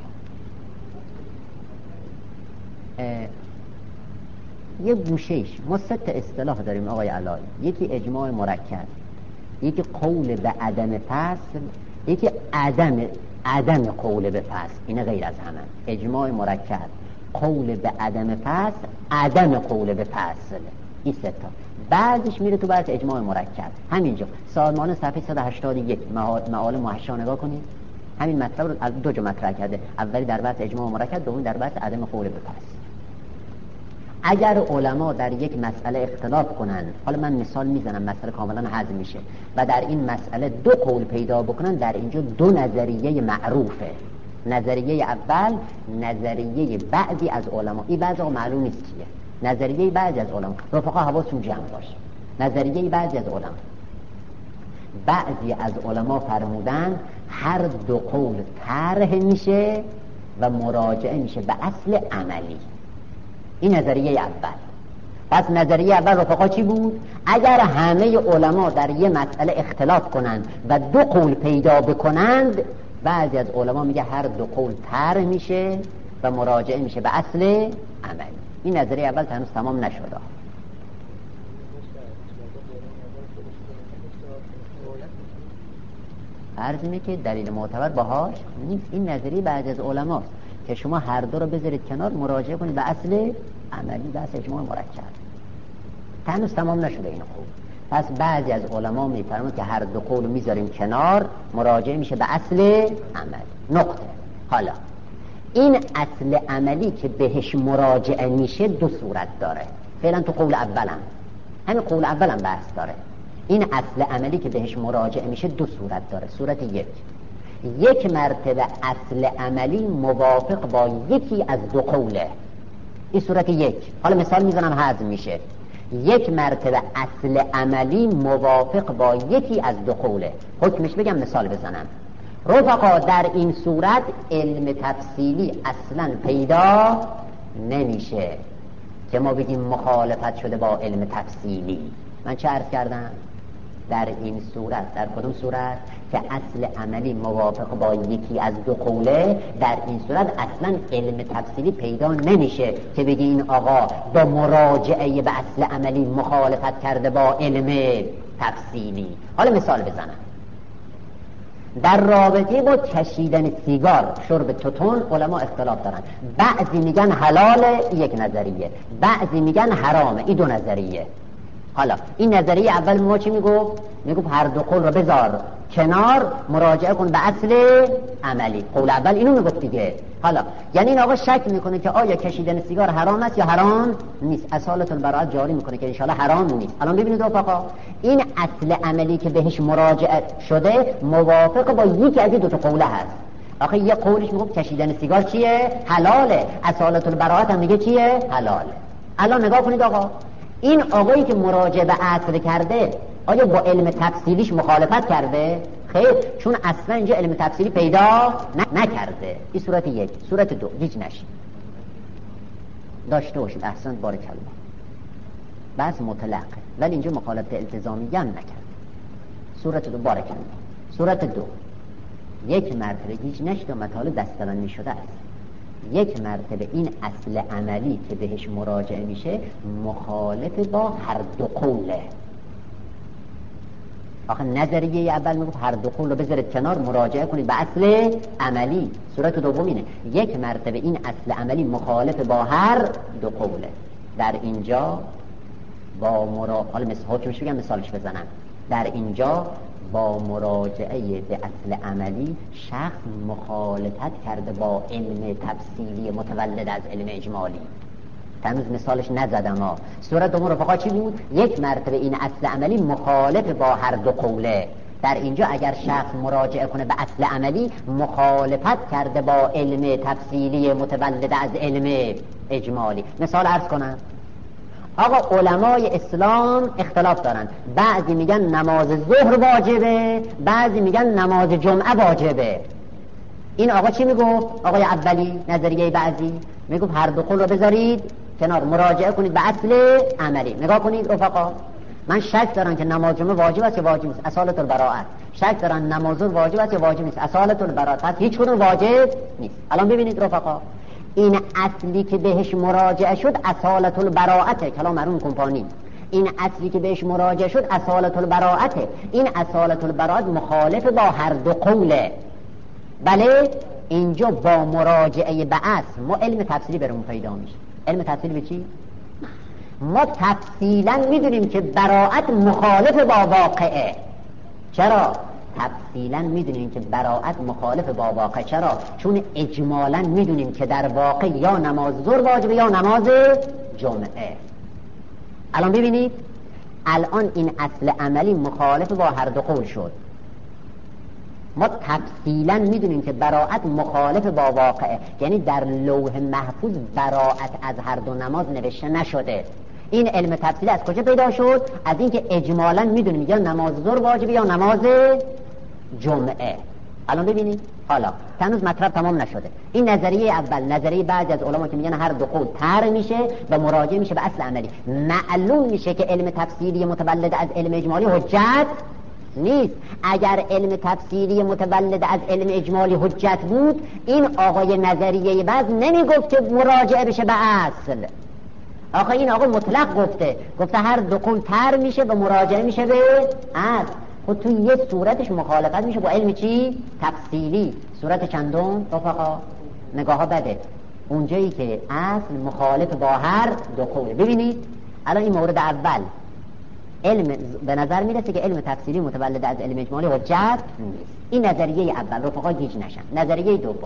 یه گوشهش ما 3 اصطلاح داریم آقای علایی. یکی اجماع مرکب، یکی قول به عدم فصل، یکی عدم قول به فصل. این غیر از همه. اجماع مرکب، قول به عدم فصل، عدم قول به فصل. این 3 تا. بعدش میره تو بحث اجماع مرکب. همینجا سازمان صفحه 181 معالم محشا نگاه کنید. همین مطلب رو 2 جا مطرح کرده. اولی در بحث اجماع مرکب، دومی در بحث عدم قول به فصل. اگر علما در یک مسئله اختلاف کنند، حالا من مثال میزنم مسئله کاملا حذف میشه، و در این مسئله دو قول پیدا بکنن، در اینجا دو نظریه معروفه. نظریه اول، نظریه بعضی از علما. این بعضی معلوم نیست چیه. نظریه بعضی از علما، رفقا حواستون جمع باشه. نظریه بعضی از علما، بعضی از علما فرمودن هر دو قول طرح میشه و مراجعه میشه به اصل عملی. این نظریه اول. پس نظریه اول رفقا چی بود؟ اگر همه علما در یه مسئله اختلاف کنند و دو قول پیدا بکنند، بعضی از علما میگه هر دو قول طرح میشه و مراجعه میشه به اصل عملی. این نظریه اول هنوز تمام نشده. عرض اینه که دلیل معتبر باهاش نیست. این نظریه بعضی از علماست که شما هر دو رو بذارید کنار، مراجعه کنید به اصل عملی، به اصل اجماع مرکب. هنوز تمام نشده این قول. پس بعضی از علما میفرمایند که هر دو قول رو میذاریم کنار، مراجعه میشه به اصل عملی. نقطه. حالا این اصل عملی که بهش مراجعه میشه 2 صورت داره. فعلا تو قول اولم، همین قول اولم بحث داره. این اصل عملی که بهش مراجعه میشه 2 صورت داره. صورت یک مرتبه اصل عملی موافق با یکی از دو قوله. این صورت 1. حالا مثال میزنم حذف میشه. یک مرتبه اصل عملی موافق با یکی از دو قوله. حکمش بگم، مثال بزنم. رفقا در این صورت علم تفصیلی اصلا پیدا نمیشه که ما بگیم مخالفت شده با علم تفصیلی. من چه عرض کردم؟ در این صورت، در کدوم صورت؟ که اصل عملی موافق با یکی از دو قوله، در این صورت اصلا علم تفصیلی پیدا نمیشه که بگی این آقا با مراجعه به اصل عملی مخالفت کرده با علم تفصیلی. حالا مثال بزنم. در رابطه با کشیدن سیگار، شرب توتون، علما اختلاف دارن. بعضی میگن حلاله، یک نظریه، بعضی میگن حرامه، این 2 نظریه. حالا این نظریه اول ما چی میگفت؟ میگفت هر دو قول رو بذار کنار، مراجعه کن به اصل عملی. قول اول اینو میگفت دیگه. حالا یعنی این آقا شک میکنه که آیا کشیدن سیگار حرام است یا حرام نیست. اصالت البراءت جاری میکنه که انشالله حرام نیست. الان ببینید رفقا، این اصل عملی که بهش مراجعه شده موافق با یکی از این 2 قوله هست. آخه یه قولش میگفت کشیدن سیگار چیه؟ حلاله. اصالت البراءت هم میگه چیه؟ حلاله. الان نگاه کنید آقا، این آقایی که مراجعه به اصل کرده آیا با علم تفصیلیش مخالفت کرده؟ خیر، چون اصلا اینجا علم تفصیلی پیدا نکرده. این صورت 1. صورت 2 گیج نشید، داشته باشید. احسن، بارک الله. بس مطلقه، ولی اینجا مخالفت التزامی هم نکرده. صورت 2 بارک الله. صورت 2 یک مرتبه گیج نشید و مطالب دستبندی شده است. یک مرتبه این اصل عملی که بهش مراجعه میشه مخالف با هر دو قوله. آخه نظریه اول میگفت هر دو قول رو بذارید کنار، مراجعه کنید به اصل عملی. صورت دوم اینه، یک مرتبه این اصل عملی مخالف با هر دو قوله. در اینجا با حالا حکمش بگم، مثالش بزنم. در اینجا با مراجعه به اصل عملی شخص مخالفت کرده با علم تفصیلی متولد از علم اجمالی. هنوز مثالش نزدم صورت دوم رفقا چی بود؟ یک مرتبه این اصل عملی مخالف با هر دو قوله. در اینجا اگر شخص مراجعه کنه به اصل عملی مخالفت کرده با علم تفصیلی متولد از علم اجمالی. مثال عرض کنم، آقا علمای اسلام اختلاف دارن، بعضی میگن نماز ظهر واجبه، بعضی میگن نماز جمعه واجبه. این آقا چی میگفت؟ آقای اولی نظریه بعضی میگفت هر دو قول رو بذارید کنار، مراجعه کنید به اصل عملی. نگاه کنید رفقا، من شک دارم که نماز جمعه واجب است یا واجب نیست، اصالت البراءت. شک دارن نماز ظهر واجب است یا واجب نیست، اصالت البراءت. پس هیچ کدوم واجب نیست. الان ببینید رفقا، این اصلی که بهش مراجعه شد اصالت البراءته، کلام مرحوم کمپانی. این اصلی که بهش مراجعه شد اصالت البراءته. این اصالت البراءت مخالف با هر دو قوله. بله اینجا با مراجعه به اصل ما علم تفصیلی برامون پیدا میشه. علم تفصیلی به چی؟ ما تفصیلا میدونیم که براءت مخالف با واقعه. چرا؟ تفصیلا میدونیم که براءت مخالف با واقع. چرا؟ چون اجمالا میدونیم که در واقع یا نماز ظهر واجبه یا نماز جمعه. الان ببینید، الان این اصل عملی مخالف با هر دو قول شد. ما تفصیلا میدونیم که براءت مخالف با واقعه، یعنی در لوح محفوظ براءت از هر دو نماز نوشته نشده. این علم تفصیلی از کجا پیدا شد؟ از اینکه اجمالا میدونیم یا نماز ظهر واجبه یا نماز جمعه. الان ببینید، حالا هنوز مطلب تمام نشده. این نظریه اول، نظریه بعضی از علما که میگن هر دو قول طرح میشه و مراجعه میشه به اصل عملی. معلوم میشه که علم تفصیلی متولد از علم اجمالی حجت نیست. اگر علم تفصیلی متولد از علم اجمالی حجت بود، این آقای نظریه بعض نمیگفت که مراجعه بشه به اصل. آقا این آقا مطلق گفته هر دو قول طرح میشه و مراجعه میشه به اصل. خود تو یه صورتش مخالفت میشه با علم چی؟ تفصیلی. صورت چندم رفقا؟ نگاه ها بده، اونجایی که اصل مخالف با هر دو قول. ببینید الان این مورد اول علم به نظر میرسه که علم تفصیلی متولد از علم اجمالی حجت نیست. این نظریه اول رفقا گیج نشن. نظریه دوم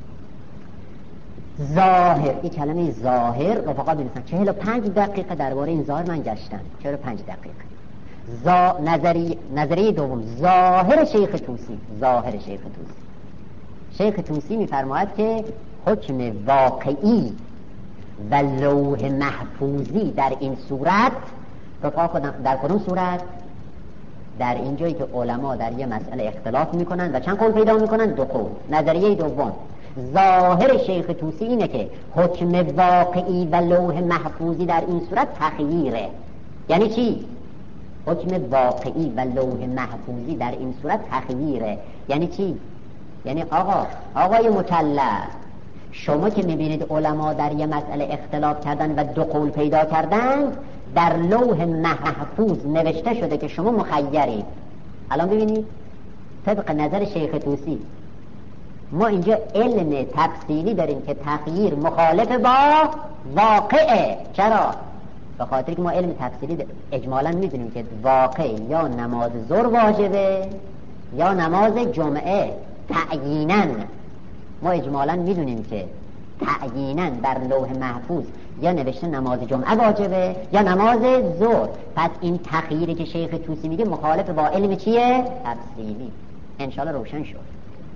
ظاهر. این کلمه ظاهر رفقا بنویسن. 45 دقیقه درباره این ظاهر من گشتم. 45 دقیقه. نظریه دوم ظاهر شیخ طوسی. ظاهر شیخ طوسی میفرماید که حکم واقعی و لوح محفوظی در این صورت، رفقا در کدوم صورت؟ در اینجایی که علما در یه مسئله اختلاف میکنن و چند قول پیدا میکنن؟ دو قول. نظریه دوم ظاهر شیخ طوسی اینه که حکم واقعی و لوح محفوظی در این صورت تخییره. یعنی چی؟ حکم واقعی و لوح محفوظی در این صورت تخییره. یعنی چی؟ یعنی آقای مکلف، شما که میبینید علما در یه مسئله اختلاف کردن و دو قول پیدا کردن، در لوح محفوظ نوشته شده که شما مخیرید. الان ببینید طبق نظر شیخ طوسی ما اینجا علم تفصیلی داریم که تخییر مخالف با واقعه. چرا؟ به خاطر که ما علم تفصیلی اجمالا میدونیم که واقع یا نماز ظهر واجبه یا نماز جمعه. تعییناً ما اجمالا میدونیم که تعییناً در لوح محفوظ یا نوشته نماز جمعه واجبه یا نماز ظهر. پس این تخییری که شیخ طوسی میگه مخالف با علم چیه؟ تفصیلی. انشاءالله روشن شد.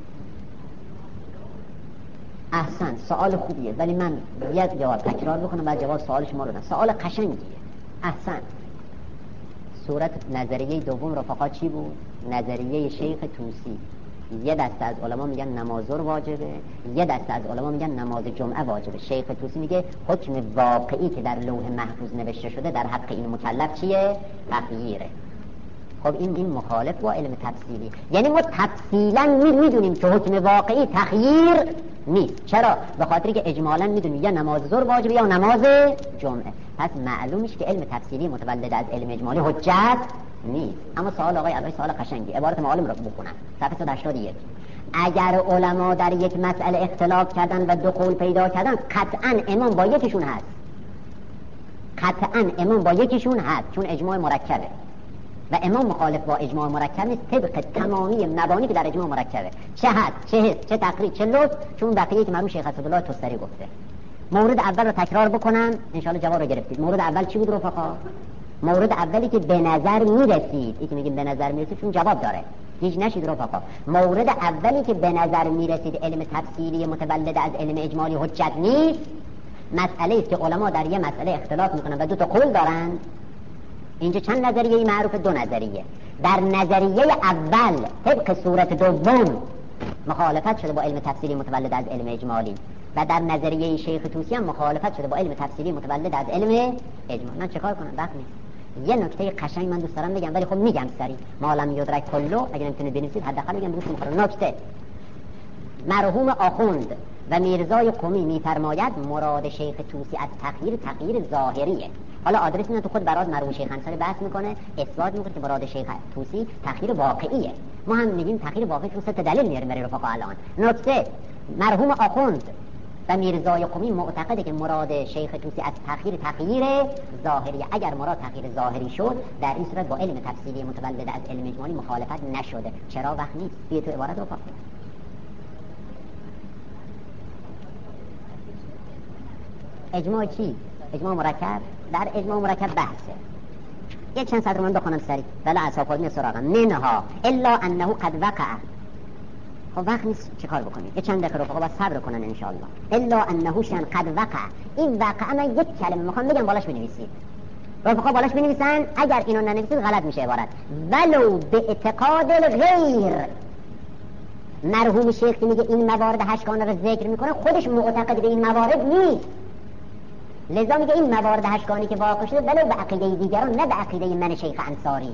احسن، سوال خوبیه، ولی من باید جواب تکرار بکنم و جواب سوال شما رو نه. سوال قشنگیه. احسن. صورت نظریه دوم رفقا چی بود؟ نظریه شیخ طوسی. یه دسته از علما میگن نماز ظهر واجبه، یه دسته از علما میگن نماز جمعه واجبه. شیخ طوسی میگه حکم واقعی که در لوح محفوظ نوشته شده در حق این مکلف چیه؟ تخییره. خب این مخالف با علم تفصیلی. یعنی ما تفصیلا میدونیم که حکم واقعی تخییر نیست. چرا؟ به خاطری که اجمالا میدونیم یا نماز ظهر واجبه یا نماز جمعه. پس معلوم میشه که علم تفصیلی متولد از علم اجمالی حجت نیست. اما سوال آقای عبای سوال قشنگی. عبارت معلم رو بخونم. صفحه 181. اگر علما در یک مسئله اختلاف کردن و دو قول پیدا کردن، قطعا امام با یکیشون هست. چون اجماع مرکبه. و امام مخالف با اجماع مرکب نیست طبق تمامی مبانی که در اجماع مرکبه، چه حد، چه حس، چه تقریر، چه لطف، چون بقیه که مرحوم شیخ اسدالله تستری گفته. مورد اول رو تکرار بکنم انشاءالله جواب رو گرفتید. مورد اول چی بود رفقا؟ مورد اولی که به نظر میرسید، این که میگیم به نظر میرسید چون جواب داره، هیچ نشید رفقا. مورد اولی که به نظر میرسید علم تفصیلی متولد از علم اجمالی حجت نیست، مسئله است که علما در یه مسئله اختلاف میکنن و دو تا قول دارن. اینجا چند نظریه معروف؟ دو نظریه. در نظریه اول طبق صورت دوم مخالفت شده با علم تفصیلی متولد از علم اجمالی و در نظریه شیخ طوسی هم مخالفت شده با علم تفصیلی متولد از علم اجمالی. من چیکار کنم؟ وقت نیست. یه نکته قشنگ من دوست دارم بگم ولی خب میگم سریع، ما لم یدرک کلو، اگه نمیتونید بنویسید حداقل میگم روش میخوره. نکته، مرحوم آخوند و میرزای قمی میفرماید مراد شیخ طوسی از تغییر ظاهریه. حالا آدرس اینو تو خود براز مرحوم شیخ انصاری بحث میکنه، اثبات میکنه که مراد شیخ طوسی تغییر واقعیه. ما هم میگیم تغییر واقعی، چون 3 دلیل میاریم برای رفقا الان. نکته، مرحوم آخوند و میرزای قمی معتقده که مراد شیخ طوسی از تغییر ظاهریه. اگر مراد تغییر ظاهری شد در این صورت با علم تفصیلی متولد از علم اجمالی مخالفت نشده. چرا وقت نیست؟ بیا تو عبارت رفقا. اجماع چی؟ اجماع مرکب. در اجماع مرکب بحثه. یه چند سطر من بخونم سریع ولی اصحاب خودم سراغم. منها الا انه قد وقع. خب وقت نیست چیکار بکنید؟ یه چند دقیقه رفقا باید صبر کنن ان شاء الله. الا انه شان قد وقع. این واقعا من یک کلمه میخوام بگم بالاش بنویسید. رفقا بالاش بنویسن، اگر اینو ننویسید غلط میشه عبارت. ولو به اعتقاد غیر. مرحوم شیخ میگه این موارد 8 گانه رو ذکر میکنه، خودش معتقد به این موارد نیست. لذا میگه این موارد 8 گانی که واقع شده ولو به عقیده دیگران نه به عقیده من شیخ انصاری.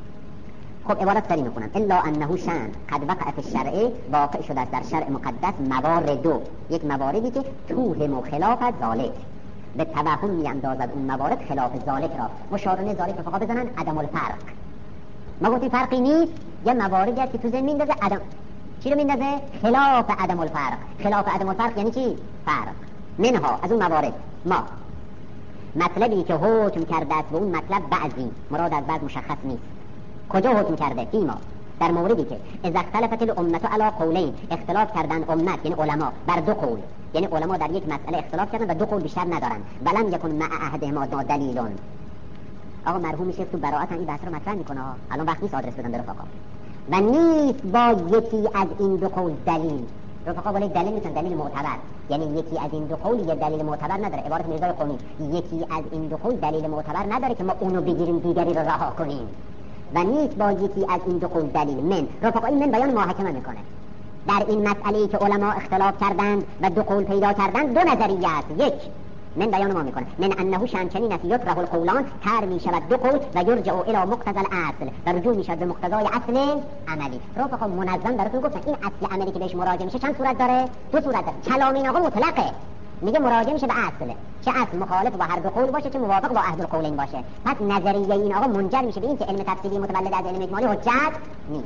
خب عبارت سری میکنم. الا انه شان قد وقع فی الشرع، واقع شده است در شرع مقدس موارد دو، یک مواردی که توهم و خلاف ذالک، به توهم میاندازد اون موارد خلاف ذالک را. مشارنه ذالک رو فقط بزنن عدم الفرق. ما گفتیم فرقی نیست، یه مواردی هست که تو ذهن میندازه عدم، چی رو میندازه؟ خلاف عدم الفرق. خلاف عدم الفرق یعنی چی؟ فرق. منها از اون موارد ما مطلبی که حکم کرده است به اون مطلب بعضی، مراد از بعض مشخص نیست. کجا حکم کرده؟ فیما، در موردی که اذا اختلفت الامه علی قولین، اختلاف کردن امت یعنی علما بر 2 قول، یعنی علما در یک مسئله اختلاف کردن و 2 قول بیشتر ندارن. ولم یکن مع احدهما دلیل. آقا مرحوم شیخ تو براءت این بحث رو مطرح میکنه. الان وقت نیست آدرس بدم به رفقا. و نیست با یکی از این 2 قول دلیل. رفقا ولی دلیل میتونن دلیل معتبر، یعنی یکی از این 2 قول یه دلیل معتبر نداره. عبارت میرزای قمی، یکی از این 2 قول دلیل معتبر نداره که ما اونو بگیریم دیگری رو رها کنیم. و نیست با یکی از این 2 قول دلیل. من رفقا این من بیان محاکمه میکنه در این مسئله که علما اختلاف کردند و 2 قول پیدا کردند. 2 نظریه است. یک من بیان ما میکنه من انه شانچنین است یطرح القولان، تر میشود 2 قول و یرجع الى مقتضى الاصل، و رجوع میشود به مقتضای اصل عملی. رفقا منظم براتون گفتم این اصل عملی که بهش مراجعه میشه چند صورت داره؟ 2 صورت داره. کلام این آقا مطلقه، میگه مراجعه میشه به اصله، چه اصل مخالف با هر 2 قول باشه چه موافق با احد القولین باشه. پس نظریه این آقا منجر میشه به این که علم تفصیلی متولد از علم اجمالی حجت نیست.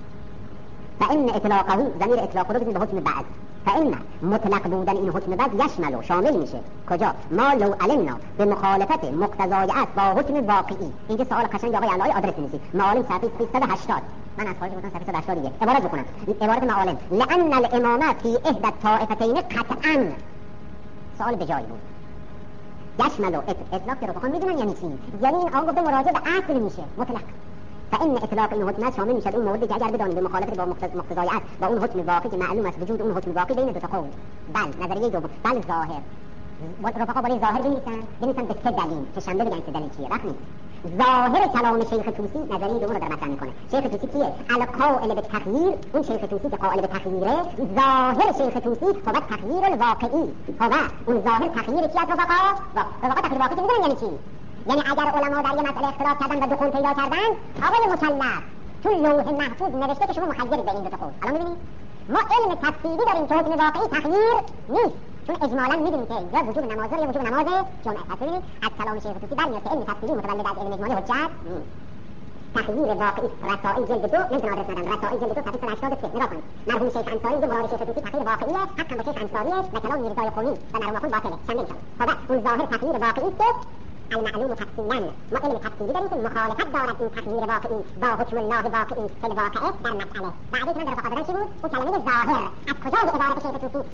فان اطلاقه، ضمیر اطلاق رو به حکم بعض، فان مطلق بودن این حکم بعض یشمل و شامل میشه کجا؟ ما لو علمنا به مخالفت مقتضای اصل با حکم واقعی. اینجا سوال قشنگ آقای علایی آدرس می‌نویسید. معالم صفحه 380. من از خارج گفتم صفحه 180 دیگه. عبارت بکنم. عبارت معالم لان الامامه فی احدى الطائفتین قطعا. سوال به جایی بود. یشمل و اطلاق رو بخوام میدونن یعنی چی؟ یعنی این آقا گفته مراجعه به اصل میشه مطلق. فإن اطلاق این حکم شامل میشه اون موردی که اگر بدانیم به مخالفت با مقتضای اصل با اون حکم واقعی که معلوم است وجود اون حکم واقعی بین 2 تا قول. بل نظریه دوم، بل ظاهر. رفقا برای ظاهر بنویسن به 3 دلیل که شنبه بگن 3 دلیل چیه. وقت نیست. ظاهر کلام شیخ طوسی نظریه دوم رو در مطرح میکنه. شیخ طوسی کیه؟ القائل به تغییر. اون شیخ طوسی که قائل به تغییره، ظاهر شیخ طوسی هو تغییر الواقعی. هو اون ظاهر تغییر چی است رفقا تغییر واقعی میدونن یعنی چی؟ یعنی اگر علما در یه مسئله اختلاف کردن و 2 قول پیدا کردن، آقای مکلف تو لوح محفوظ نوشته که شما مخیر به این 2 تا قول. الان ببینید ما علم تفصیلی داریم که حکم واقعی تغییر نیست، چون اجمالا میدونیم که یا وجوب نماز یا وجوب نماز جمعه. پس ببینید از کلام شیخ طوسی برمیاد که علم تفصیلی متولد از علم اجمالی حجت نیست. تغییر واقعی رسائل جلد 2 نمیتونه آدرس بدم. رسائل جلد 2 صفحه 183 نگاه کنید. مرحوم شیخ انصاری میگه مراد شیخ طوسی تغییر واقعیه، حقا با شیخ انصاریه و کلام میرزای قمی و مرحوم باطله. چند میشه؟ خب اون ظاهر تغییر واقعی است المعلوم تفصیلا. ما علم تفصیلی داریم که مخالفت دارد این تغییر واقعی با حکم الله واقعی فی الواقعه در مسئله. بعدی که من در فقط دادن چی بود؟ اون کلمه ظاهر. از کجای عبارت شیخ طوسی